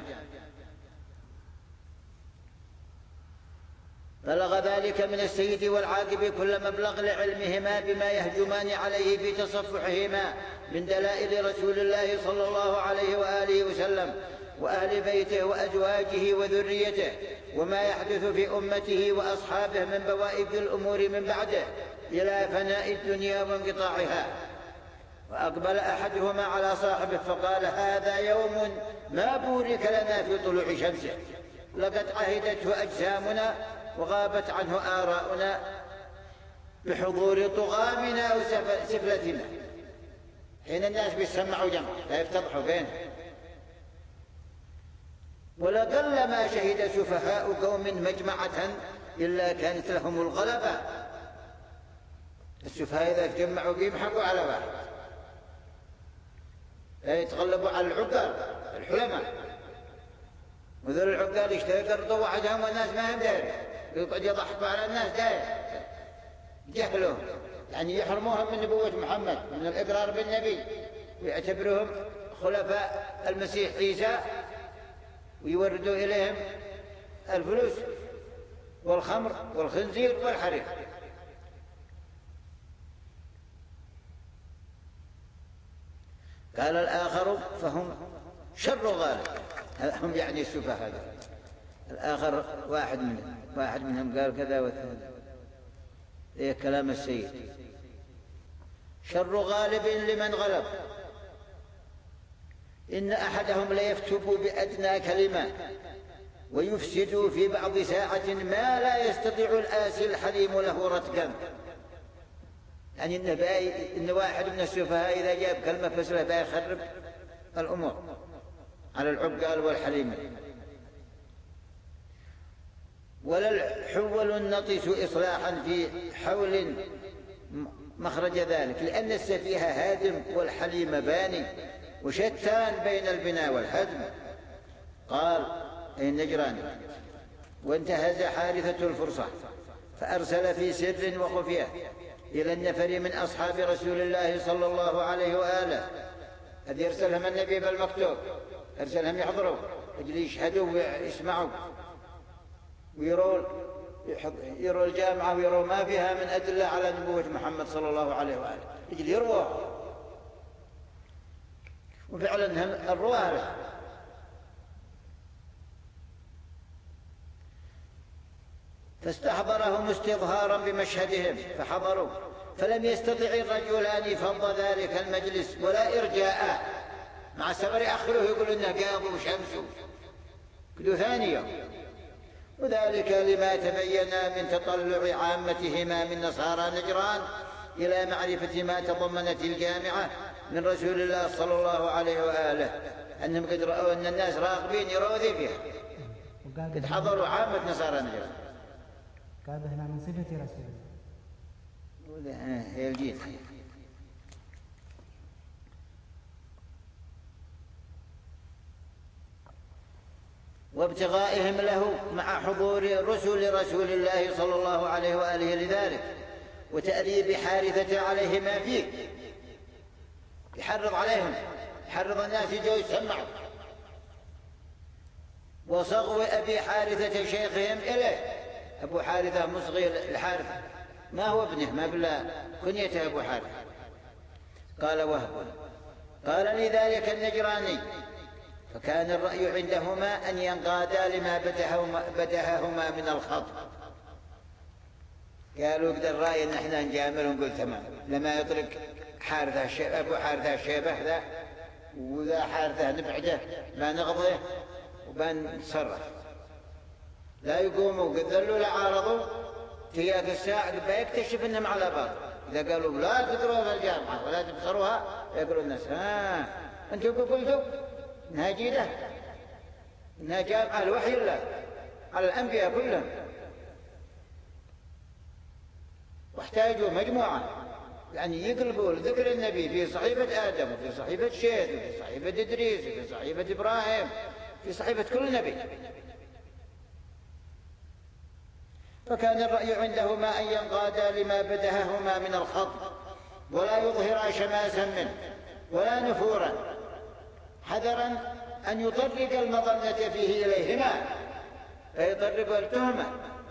بلغ ذلك من السيد والعاقب كل مبلغ لعلمهما بما يهجمان عليه في تصفحهما من دلائل رسول الله صلى الله عليه وآله وسلم وأهل بيته وأزواجه وذريته، وما يحدث في أمته وأصحابه من بوائق الأمور من بعده إلى فناء الدنيا وانقطاعها. وأقبل أحدهما على صاحبه فقال هذا يوم ما بورك لنا في طلوع شمسه، لقد عهدته أجسامنا وغابت عنه آراؤنا بحضور طغامنا وسفلتنا. حين الناس بيسمعوا جمع لا يفتضحوا بينهم. ولقل ما شهد سفهاء قوم مجمعة إلا كانت لهم الغلبة. السفهاء إذا اجتمعوا بيمحقوا على واحد، لا يتغلبوا على العقال الحلماء، وذل العقال يشتركوا وحدهم والناس ما هم داري، يقعد يضحكوا على الناس داير جهلهم، يعني يحرموهم من نبوة محمد من الإقرار بالنبي ويعتبرهم خلفاء المسيح عيسى ويوردوا إليهم الفلوس والخمر والخنزير والحرير. قال الآخر فهم شر غالب، هم يعني السفهاء هذا. الآخر واحد منهم واحد منهم قال كذا وكذا، إيه كلام السيد شر غالب لمن غلب، إن أحدهم ليفتب بأدنى كلمة ويفسد في بعض ساعة ما لا يستطيع الآسي الحليم له رتقا. يعني إن, باي إن واحد من السفهاء إذا جاب كلمة فسرة باي يخرب الأمور على العقال والحليم. ولا الحول النطس إصلاحا في حول مخرج ذلك، لأن السفيه هادم والحليم باني وشتان بين البناء والهدم. قال أي النجراني وانتهز حارثة الفرصة فأرسل في سر وخفية إلى النفر من أصحاب رسول الله صلى الله عليه وآله، هذ يرسلهم النبي بالمكتوب، أرسلهم يحضروا أجل يشهدوا ويسمعوا ويروا يروا الجامعة ويروا ما فيها من أدلة على نبوة محمد صلى الله عليه وآله، يجي يروها، وفعلا هم الرواة له. فاستحضرهم استظهارا بمشهدهم فحضروا، فلم يستطع الرجل أن يفض ذلك المجلس ولا إرجاء، مع السفر يأخره يقول إنه قابوا وشمسوا كدو ثانية، وذلك لما تبين من تطلع عامتهما من نصارى نجران إلى معرفة ما تضمنت الجامعة من رسول الله صلى الله عليه وآله، أنهم قد رأوا أن الناس راغبين يروا ذي فيها، قد حضروا عامة نصارى نجران. قال هنا من صفة رسول الله هي الجيل. وابتغائهم له مع حضور رسل رسول الله صلى الله عليه وآله لذلك، وتأديب حارثة عليهما فيه، يحرض عليهم، يحرض الناس يجوا يسمعوا، وصغو أبي حارثة شيخهم إليه. أبو حارثة مصغي الحارثة، ما هو ابنه، ما بلا كنيته أبو حارثة. قال وهب قال لذلك النجراني، فكان الرأي عندهما أن ينقادا لما بدههما من الخط. قالوا قد الرأي أن احنا نجامل ونقول تمام، لما يطلق حارثة الشيبة أبو حارثة الشيبة ذا وذا حارثة نبعده ما نغضيه وبنتصرف، لا يقوموا قد ذلوا لا عارضوا تياك الساعة بيكتشف انهم على بعض. إذا قالوا لا تدروا في الجامعة ولا تبصروها يقولوا الناس ها أنتم قلتوا إنها جيدة، إنها جامعة الوحي الله على الأنبياء كلهم، واحتاجوا مجموعة يعني يقلبوا ذكر النبي في صحيفة آدم وفي صحيفة شيث وفي صحيفة إدريس وفي صحيفة إبراهيم في صحيفة كل نبي. فكان الرأي عندهما أن ينقادا لما بدههما من الخط ولا يظهر شماسا منه ولا نفورا، حذرا أن يطرق المظنة فيه إليهما، فيطرق التهمة،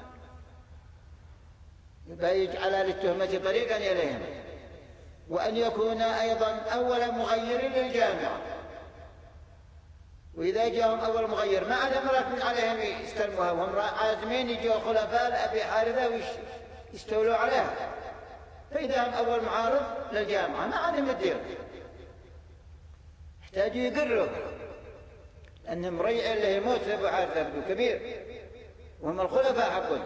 فيجعل للتهمة طريقا إليهما، وأن يكون أيضا أول مغير للجامعة. وإذا جاءهم أول مغير ما عاد مرات عليهم يستلموها وهم عازمين يجوا خلفاء لأبي حارثة ويستولوا عليها، فإذا هم أول معارض للجامعة ما عاد مدير، يحتاجوا يقروا لأن مريع اللي يموت لأبو حارثة ابنه كبير وهم الخلفاء حقهم.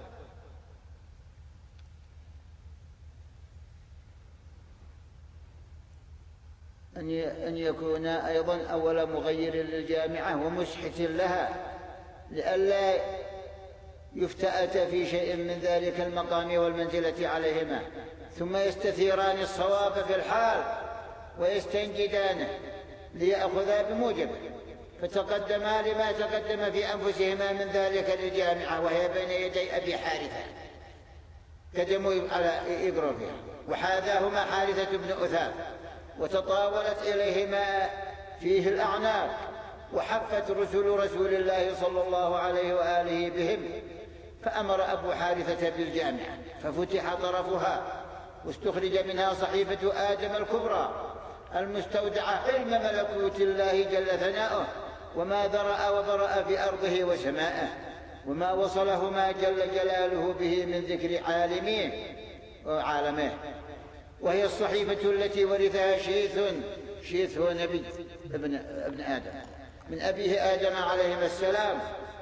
أن يكون أيضا أول مغير للجامعة ومسحت لها، لئلا يفتأت في شيء من ذلك المقام والمنزلة عليهما، ثم يستثيران الصواب في الحال ويستنجدانه ليأخذا بموجبه، فتقدما لما تقدم في أنفسهما من ذلك للجامعة وهي بين يدي أبي حارثة، قدموا على يقروا فيها، وحاذاهما حارثة بن أثاث، وتطاولت إليهما فيه الأعناق، وحفت رسل رسول الله صلى الله عليه وآله بهم، فأمر أبو حارثة بالجامعة ففتح طرفها، واستخرج منها صحيفة آدم الكبرى المستودعة علم ملكوت الله جل ثناؤه، وما ذرأ وبرأ في أرضه وسمائه، وما وصلهما جل جلاله به من ذكر عالميه وعالمه. وهي الصحيفة التي ورثها شيث، شيث هو نبي ابن, ابن آدم من أبيه آدم عليه السلام،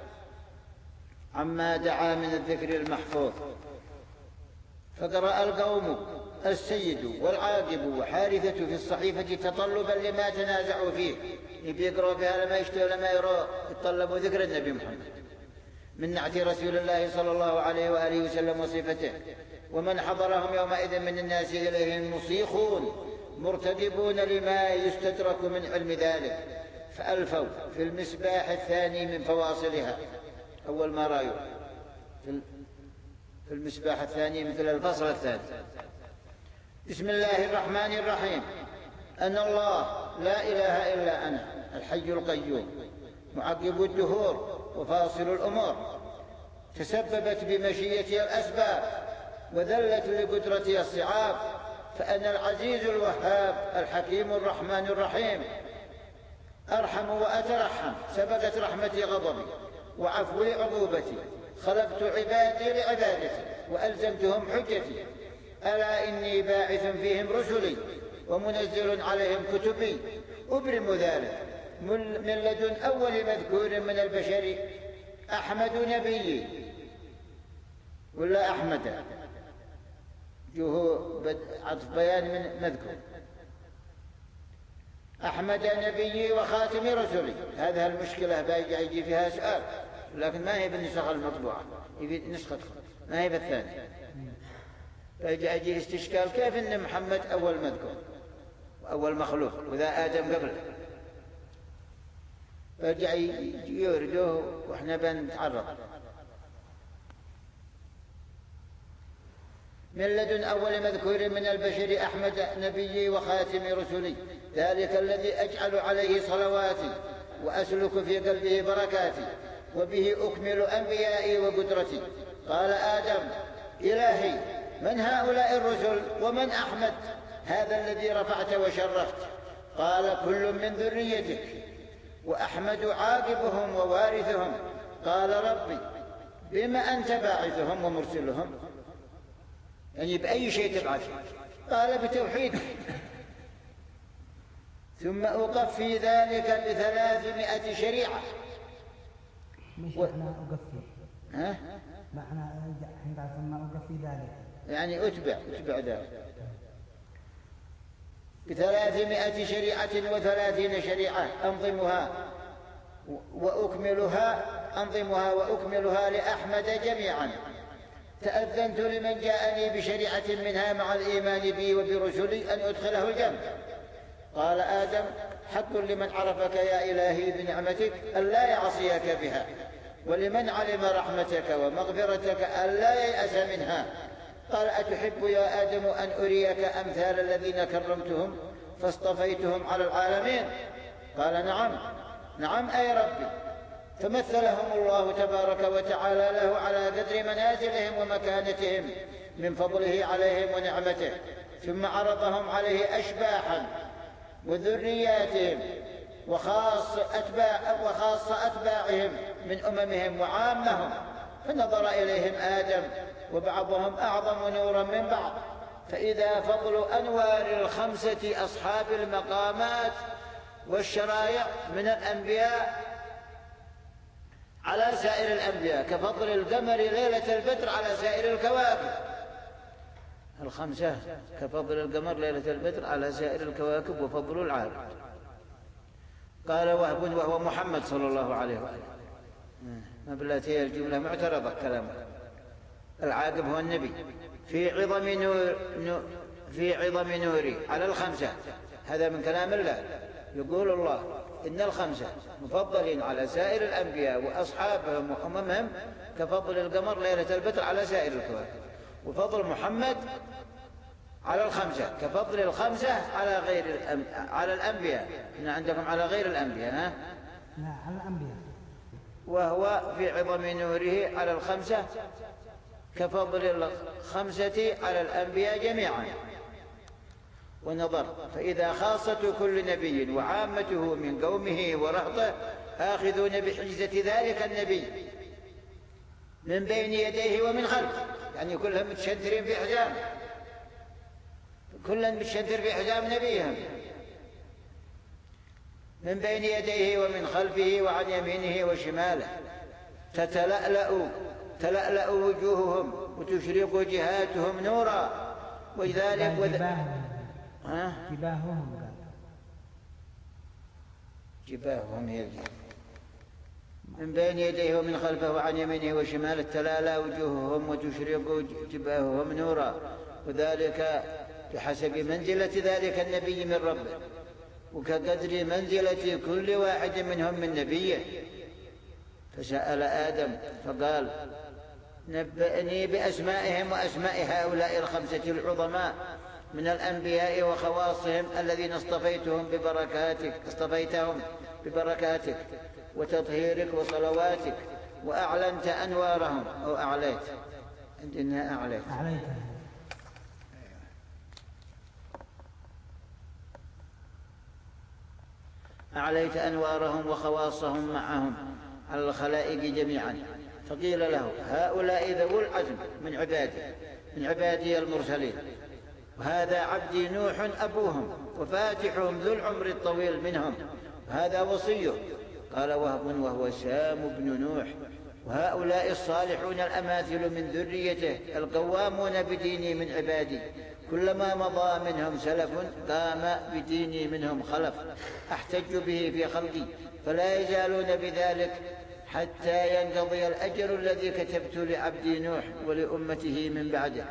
عما دعا من الذكر المحفوظ. فقرأ القوم السيد والعاقب وحارثة في الصحيفة تطلبا لما تنازعوا فيه، يبي يقرأوا فيها لما يشتوا لما يروا يطلبوا ذكر النبي محمد من نعت رسول الله صلى الله عليه وآله وسلم وصفته. ومن حضرهم يومئذ من الناس إليهم مصيخون مرتدبون لما يستدرك من علم ذلك، فألفوا في المصباح الثاني من فواصلها، أول ما رأيوا في المصباح الثاني مثل الفصل الثاني. بسم الله الرحمن الرحيم. أن الله لا إله إلا أنا الحي القيوم معقب الدهور وفاصل الأمور، تسببت بمشيتها الأسباب وذلت لقدرتها الصعاب، فأنا العزيز الوهاب الحكيم الرحمن الرحيم، أرحم وأترحم، سبقت رحمتي غضبي وعفوي عقوبتي، خلقت عبادي لعبادتي وألزمتهم حجتي، ألا إني باعث فيهم رسلي ومنزل عليهم كتبي، أبرم ذلك من لدن أول مذكور من البشر، أحمد نبيي ولا أحمد جوه عطف بيان من مذكور، أحمد نبيي وخاتم رسلي. هذه المشكلة باجي يجي فيها سؤال، لكن ما هي بالنسخة المطبوعة، هي نسخة ما هي بالثانية. باجي يجي استشكال كيف إن محمد أول مذكور وأول مخلوق وذا آدم قبله، باجي يوردوه وإحنا بنتعرض. من لدن أول مذكور من البشر أحمد نبيي وخاتم رسلي، ذلك الذي أجعل عليه صلواتي وأسلك في قلبه بركاتي، وبه أكمل أنبيائي وقدرتي. قال آدم: إلهي من هؤلاء الرسل ومن أحمد هذا الذي رفعت وشرفت؟ قال: كل من ذريتك، وأحمد عاقبهم ووارثهم. قال: ربي بما أنت باعثهم ومرسلهم؟ يعني بأي شيء تبعث؟ قال: بتوحيد. ثم أقفي ذلك بثلاثمائة شريعة. مش و... معنى أقفي؟ ها؟ معنى ثم أقفي ذلك يعني أتبع أتبع ذلك بثلاثمائة شريعة وثلاثين شريعة أنظمها وأكملها أنظمها وأكملها لأحمد جميعا. تأذنت لمن جاءني بشريعة منها مع الإيمان بي وبرسلي أن أدخله الجنة. قال آدم: حق لمن عرفك يا إلهي بنعمتك ألا يعصيك بها، ولمن علم رحمتك ومغفرتك ألا ييأس منها. قال: أتحب يا آدم أن أريك أمثال الذين كرمتهم فاصطفيتهم على العالمين؟ قال: نعم نعم أي ربي. فمثلهم الله تبارك وتعالى له على قدر منازلهم ومكانتهم من فضله عليهم ونعمته، ثم عرضهم عليه أشباحا وذرياتهم وخاص أتباع وخاص أتباعهم من أممهم وعامهم، فنظر إليهم آدم وبعضهم أعظم نورا من بعض، فإذا فضل أنوار الخمسة أصحاب المقامات والشرائع من الأنبياء على سائر الأنبياء كفضل القمر ليلة البدر على سائر الكواكب. الخمسة كفضل القمر ليلة البدر على سائر الكواكب وفضل العالم. قال وهب وهو محمد صلى الله عليه وآله. ما بالتي الجملة معترضة كلامه. العاقب هو النبي. في عظم نور في عظم نوري على الخمسة، هذا من كلام الله. يقول الله إن الخمسة مفضلين على سائر الأنبياء وأصحابهم وأممهم كفضل القمر ليلة البدر على سائر الكواكب، وفضل محمد على الخمسة كفضل الخمسة على غير الأم... على الأنبياء. إن عندكم على غير الأنبياء. ها؟ لا على الأنبياء. وهو في عظم نوره على الخمسة كفضل الخمسة على الأنبياء جميعا. ونظر فإذا خاصة كل نبي وعامته من قومه ورهطه آخذون بحجزة ذلك النبي من بين يديه ومن خلفه، يعني كلهم متشدرين في حجام، كلهم متشدر في حجام نبيهم من بين يديه ومن خلفه وعن يمينه وشماله. تتلألأ تلألأ وجوههم وتشرق جهاتهم نورا. وذلك وذ... ها؟ جباههم قال جباههم هي من بين يديه ومن خلفه وعن يمينه وشماله تلالى وجوههم وتشرق جباههم نورا، وذلك بحسب منزلة ذلك النبي من ربه وكقدر منزلة كل واحد منهم من نبيه. فسأل آدم فقال نبئني بأسمائهم وأسماء هؤلاء الخمسة العظماء من الأنبياء وخواصهم الذين اصطفيتهم ببركاتك اصطفيتهم ببركاتك وتطهيرك وصلواتك وأعلنت أنوارهم أو أعليت، عندنا أعليت أعليتها. أعليت أنوارهم وخواصهم معهم على الخلائق جميعا. فقيل له هؤلاء ذو العزم من عبادي من عبادي المرسلين، وهذا عبدي نوح أبوهم وفاتحهم ذو العمر الطويل منهم، وهذا وصيه. قال وهب وهو سام بن نوح، وهؤلاء الصالحون الأماثل من ذريته القوامون بديني من عبادي، كلما مضى منهم سلف قام بديني منهم خلف، أحتج به في خلقي فلا يزالون بذلك حتى ينقضي الأجر الذي كتبت لعبدي نوح ولأمته من بعده.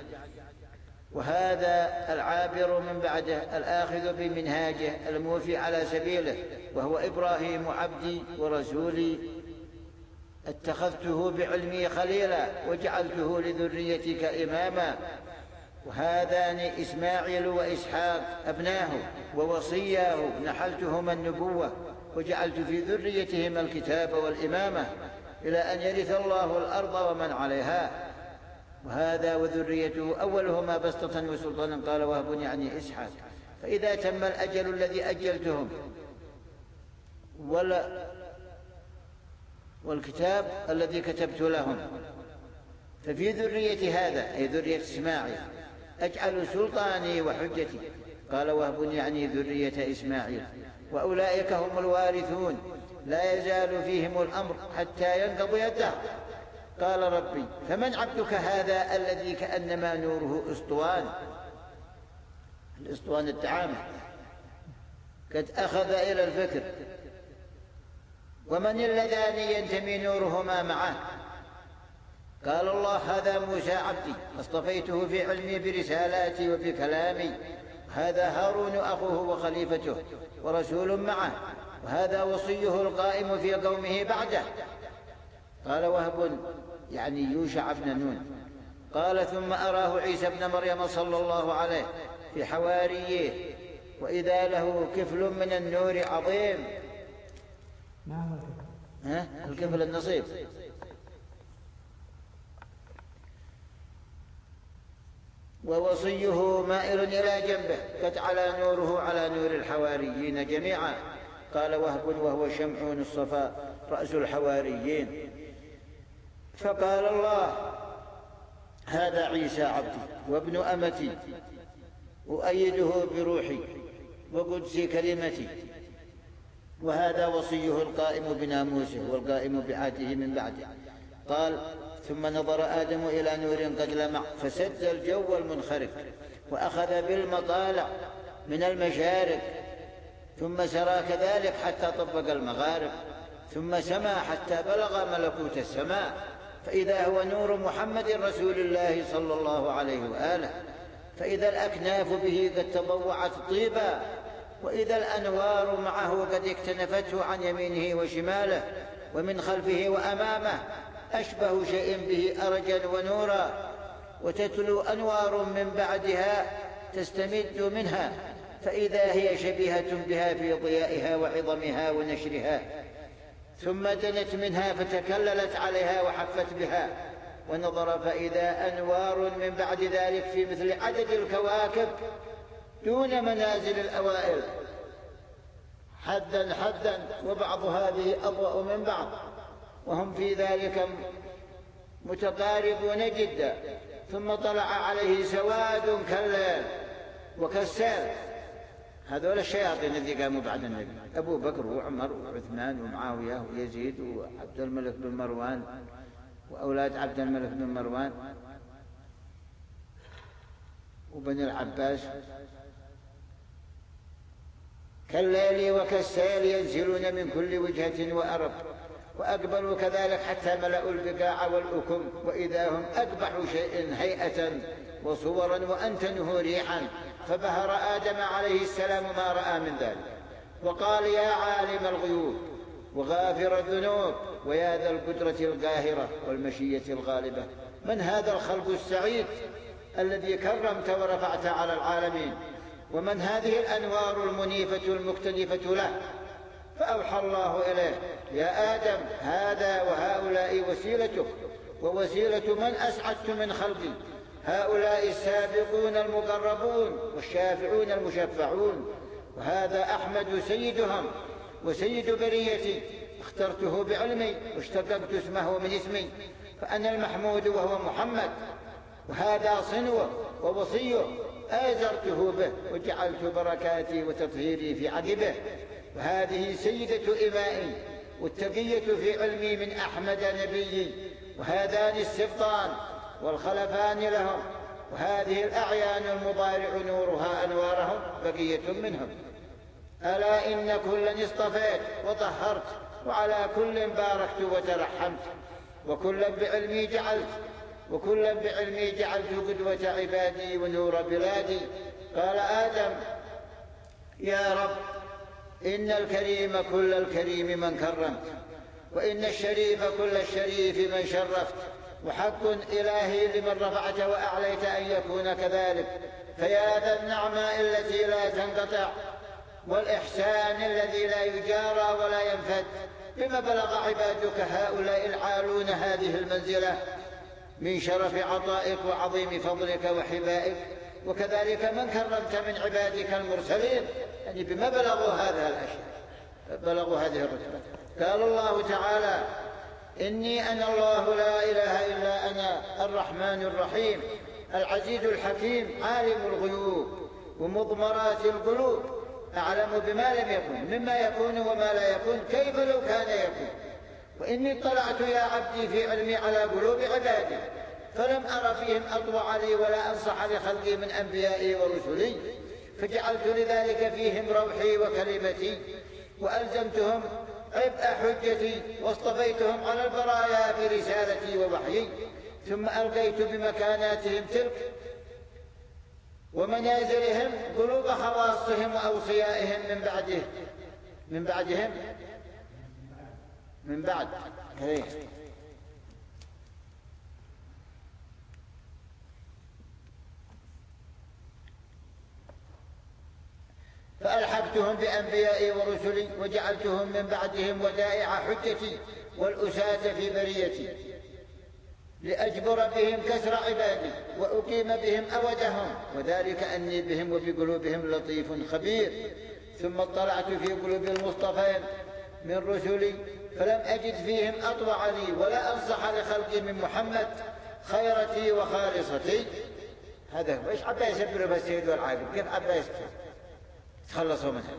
وهذا العابر من بعده الآخذ بمنهاجه الموفي على سبيله، وهو إبراهيم عبدي ورسولي، اتخذته بعلمي خليلا وجعلته لذريتك إماما. وهذان إسماعيل وإسحاق أبناه ووصياه، نحلتهما النبوة وجعلت في ذريتهما الكتاب والإمامة إلى أن يرث الله الأرض ومن عليها. وهذا وذريته أولهما بسطة وسلطانا. قال وهب يعني إسحاق. فإذا تم الأجل الذي أجلتهم ولا والكتاب الذي كتبت لهم، ففي ذرية هذا أي ذرية إسماعيل أجعل سلطاني وحجتي. قال وهب يعني ذرية إسماعيل، وأولئك هم الوارثون لا يزال فيهم الأمر حتى ينقضي الدهر. قال ربي فمن عبدك هذا الذي كأنما نوره أسطوان، الأسطوان التعامل قد أخذ إلى الفكر، ومن اللذان ينتمي نورهما معه؟ قال الله هذا موسى عبدي اصطفيته في علمي برسالاتي وبكلامي، هذا هارون أخوه وخليفته ورسول معه، وهذا وصيه القائم في قومه بعده. قال وهب يعني يوشع بن نون. قال ثم أراه عيسى بن مريم صلى الله عليه في حواريه، وإذا له كفل من النور عظيم. ما هو الكفل؟ ها؟ الكفل النصيب. ووصيه مائل إلى جنبه قد على نوره على نور الحواريين جميعا. قال وهب وهو شمعون الصفا رأس الحواريين. فقال الله هذا عيسى عبدي وابن أمتي أؤيده بروحي وقدسي كلمتي، وهذا وصيه القائم بناموسه والقائم بعهده من بعده. قال ثم نظر آدم إلى نور قد لمع فسد الجو المنخرق، وأخذ بالمطالع من المشارق، ثم سرى كذلك حتى طبق المغارب، ثم سما حتى بلغ ملكوت السماء، فإذا هو نور محمد رسول الله صلى الله عليه وآله. فإذا الأكناف به قد تضوعت طيبا، وإذا الأنوار معه قد اكتنفته عن يمينه وشماله ومن خلفه وأمامه، أشبه شيء به أرجا ونورا، وتتلو أنوار من بعدها تستمد منها، فإذا هي شبيهة بها في ضيائها وعظمها ونشرها، ثم دنت منها فتكللت عليها وحفت بها، ونظر فإذا أنوار من بعد ذلك في مثل عدد الكواكب دون منازل الأوائل حدا حدا، وبعض هذه أضوأ من بعض، وهم في ذلك متقاربون جدا. ثم طلع عليه سواد كالليل وكالسيل. هذول الشياطين الذي قاموا بعد النبي، أبو بكر وعمر وعثمان ومعاوية ويزيد وعبد الملك بن مروان وأولاد عبد الملك بن مروان وبني العباس، كالليل وكالسيل ينزلون من كل وجهة وأرب، وأقبلوا كذلك حتى ملأوا البقاع والأكم، وإذا هم أقبح شيء هيئة وصورا وأنتنه ريحا. فبهر آدم عليه السلام ما رأى من ذلك، وقال يا عالم الغيوب وغافر الذنوب ويا ذا القدرة القاهرة والمشية الغالبة، من هذا الخلق السعيد الذي كرمت ورفعت على العالمين؟ ومن هذه الأنوار المنيفة المكتنفة له؟ فأوحى الله إليه: يا آدم هذا وهؤلاء وسيلتك ووسيلة من أسعدت من خلقي، هؤلاء السابقون المقربون والشافعون المشفعون، وهذا أحمد سيدهم وسيد بريتي، اخترته بعلمي واشتققت اسمه من اسمي، فأنا المحمود وهو محمد، وهذا صنوه ووصيه آزرته به وجعلت بركاتي وتطهيري في عقبه، وهذه سيدة إمائي والتقية في علمي من أحمد نبيي، وهذان السبطان والخلفان لهم، وهذه الأعيان المضارع نورها أنوارهم بقية منهم. ألا إن كلا اصطفيت وطهرت، وعلى كل باركت وترحمت، وكلا بعلمي جعلت وكلا بعلمي جعلت قدوة عبادي ونور بلادي. قال آدم: يا رب إن الكريم كل الكريم من كرمت، وإن الشريف كل الشريف من شرفت، وحق إلهي لمن رفعت وأعليت أن يكون كذلك، فيا ذا النعماء التي لا تنقطع والإحسان الذي لا يجارى ولا ينفد، بما بلغ عبادك هؤلاء العالون هذه المنزلة من شرف عطائك وعظيم فضلك وحبائك، وكذلك من كرمت من عبادك المرسلين، يعني بما بلغوا هذا الأشياء، بلغوا هذه الرتبة. قال الله تعالى: إني أنا الله لا إله إلا أنا الرحمن الرحيم العزيز الحكيم عالم الغيوب ومضمرات القلوب، أعلم بما لم يكن مما يكون وما لا يكون كيف لو كان يكون، وإني اطلعت يا عبدي في علمي على قلوب عبادي فلم أر فيهم أطوع لي ولا أنصح لخلقي من أنبيائي ورسلي، فجعلت لذلك فيهم روحي وكلمتي، وألزمتهم عبء حجتي، واصطفيتهم على البرايا برسالتي ووحيي، ثم ألقيت بمكاناتهم تلك ومنازلهم قلوب خواصهم وأوصيائهم من بعده من بعدهم من بعد هي. فألحقتهم بأنبيائي ورسلي وجعلتهم من بعدهم ودائع حجتي والأساة في بريتي، لأجبر بهم كسر عبادي وأقيم بهم أودهم، وذلك أني بهم وبقلوبهم لطيف خبير. ثم اطلعت في قلوب المصطفين من رسلي فلم أجد فيهم أطوع لي ولا أنصح لخلقي من محمد خيرتي وخالصتي. هذا هو. إيش عبا يسبر بالسيد والعاقب؟ كيف عبا يتخلصوا منها؟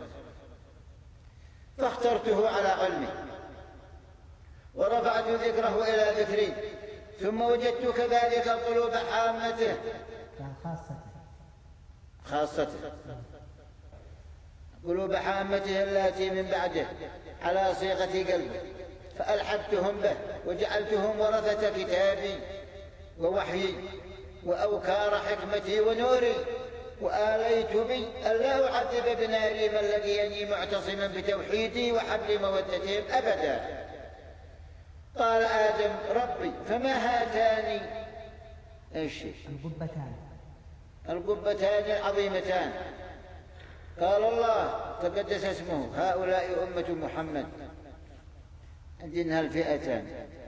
فاخترته على علمي ورفعت ذكره إلى ذكري، ثم وجدت كذلك قلوب حامته خاصته خاصته قلوب حامته التي من بعده على صيغة قلبه، فألحقتهم به وجعلتهم ورثة كتابي ووحيي وأوكار حكمتي ونوري، وآليت بي ألا أعذب بناري من لقيني معتصما بتوحيدي وحبل مودتهم أبدا. قال آدم: ربي فما هاتان ايش القبتان القبتان العظيمتان؟ قال الله تقدس اسمه: هؤلاء أمة محمد. عندنا الفئتان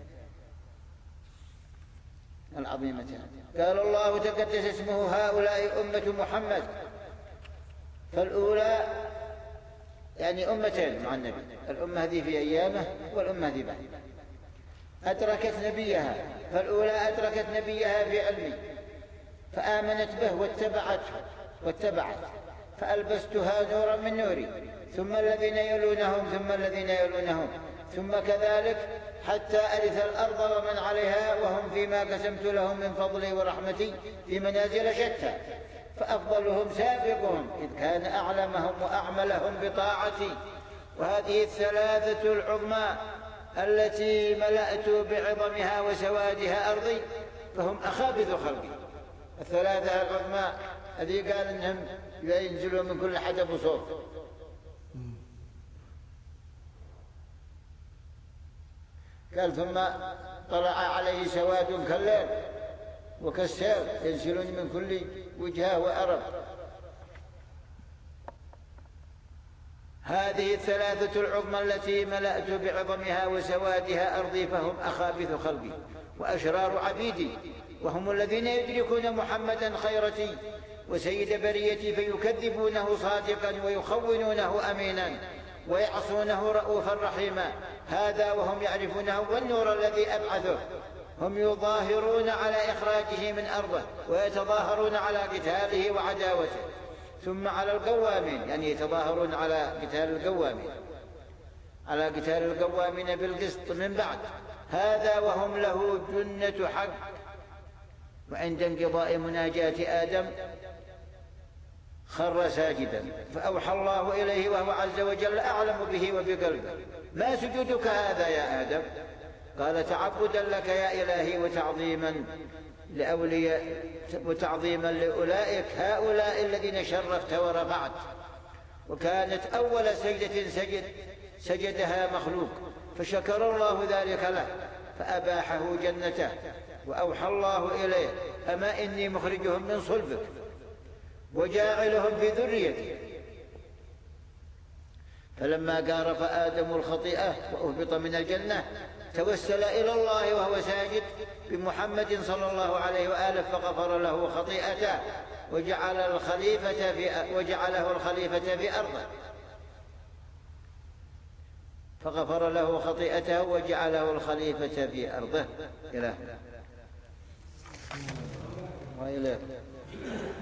العظيمتان. قال الله تقدس اسمه: هؤلاء أمة محمد. فالأولى يعني أمتين مع النبي، الأمة هذه في أيامه والأمة هذه بعد، أدركت نبيها، فالأولى أدركت نبيها في علمي فآمنت به واتبعته واتبعت، فألبستها نورا من نوري، ثم الذين يلونهم ثم الذين يلونهم، ثم كذلك حتى أرث الأرض ومن عليها، وهم فيما قسمت لهم من فضلي ورحمتي في منازل شتى، فأفضلهم سابقهم إذ كان أعلمهم وأعملهم بطاعتي. وهذه الثلاثة العظمى التي ملأت بعظمها وسوادها أرضي فهم أخابث خلقي. الثلاثة العظمى هذه قال إنهم ينزلوا من كل حدب وصوف. قال: ثم طلع عليه سواد كالليل وكالسيل ينزلون من كل وجهة وأرب. هذه الثلاثة العظمى التي ملأت بعظمها وسوادها أرضي فهم أخابث خلقي وأشرار عبيدي، وهم الذين يدركون محمدا خيرتي وسيد بريتي فيكذبونه صادقا ويخونونه أمينا ويعصونه رؤوفا رحيما. هذا وهم يعرفونه والنور الذي أبعثه. هم يظاهرون على إخراجه من أرضه ويتظاهرون على قتاله وعداوته، ثم على القوامين، يعني يتظاهرون على قتال القوامين على قتال القوامين بالقسط من بعد. هذا وهم له جنة حق. وعند انقضاء مناجاة آدم خر ساجدا فأوحى الله إليه وهو عز وجل أعلم به وبقلبه: ما سجودك هذا يا آدم؟ قال: تعبدا لك يا إلهي وتعظيما لأولياء وتعظيما لأولئك هؤلاء الذين شرفت ورفعت. وكانت أول سجدة سجد سجدها مخلوق فشكر الله ذلك له فأباحه جنته، وأوحى الله إليه: أما إني مخرجهم من صلبك وجاعلهم في ذريتي. فلما قارف آدم الخطيئة وأهبط من الجنة توسل إلى الله وهو ساجد بمحمد صلى الله عليه وآله فغفر له خطيئته وجعل الخليفة في وجعله الخليفة في أرضه فغفر له خطيئته وجعله الخليفة في أرضه. إلى وإليه.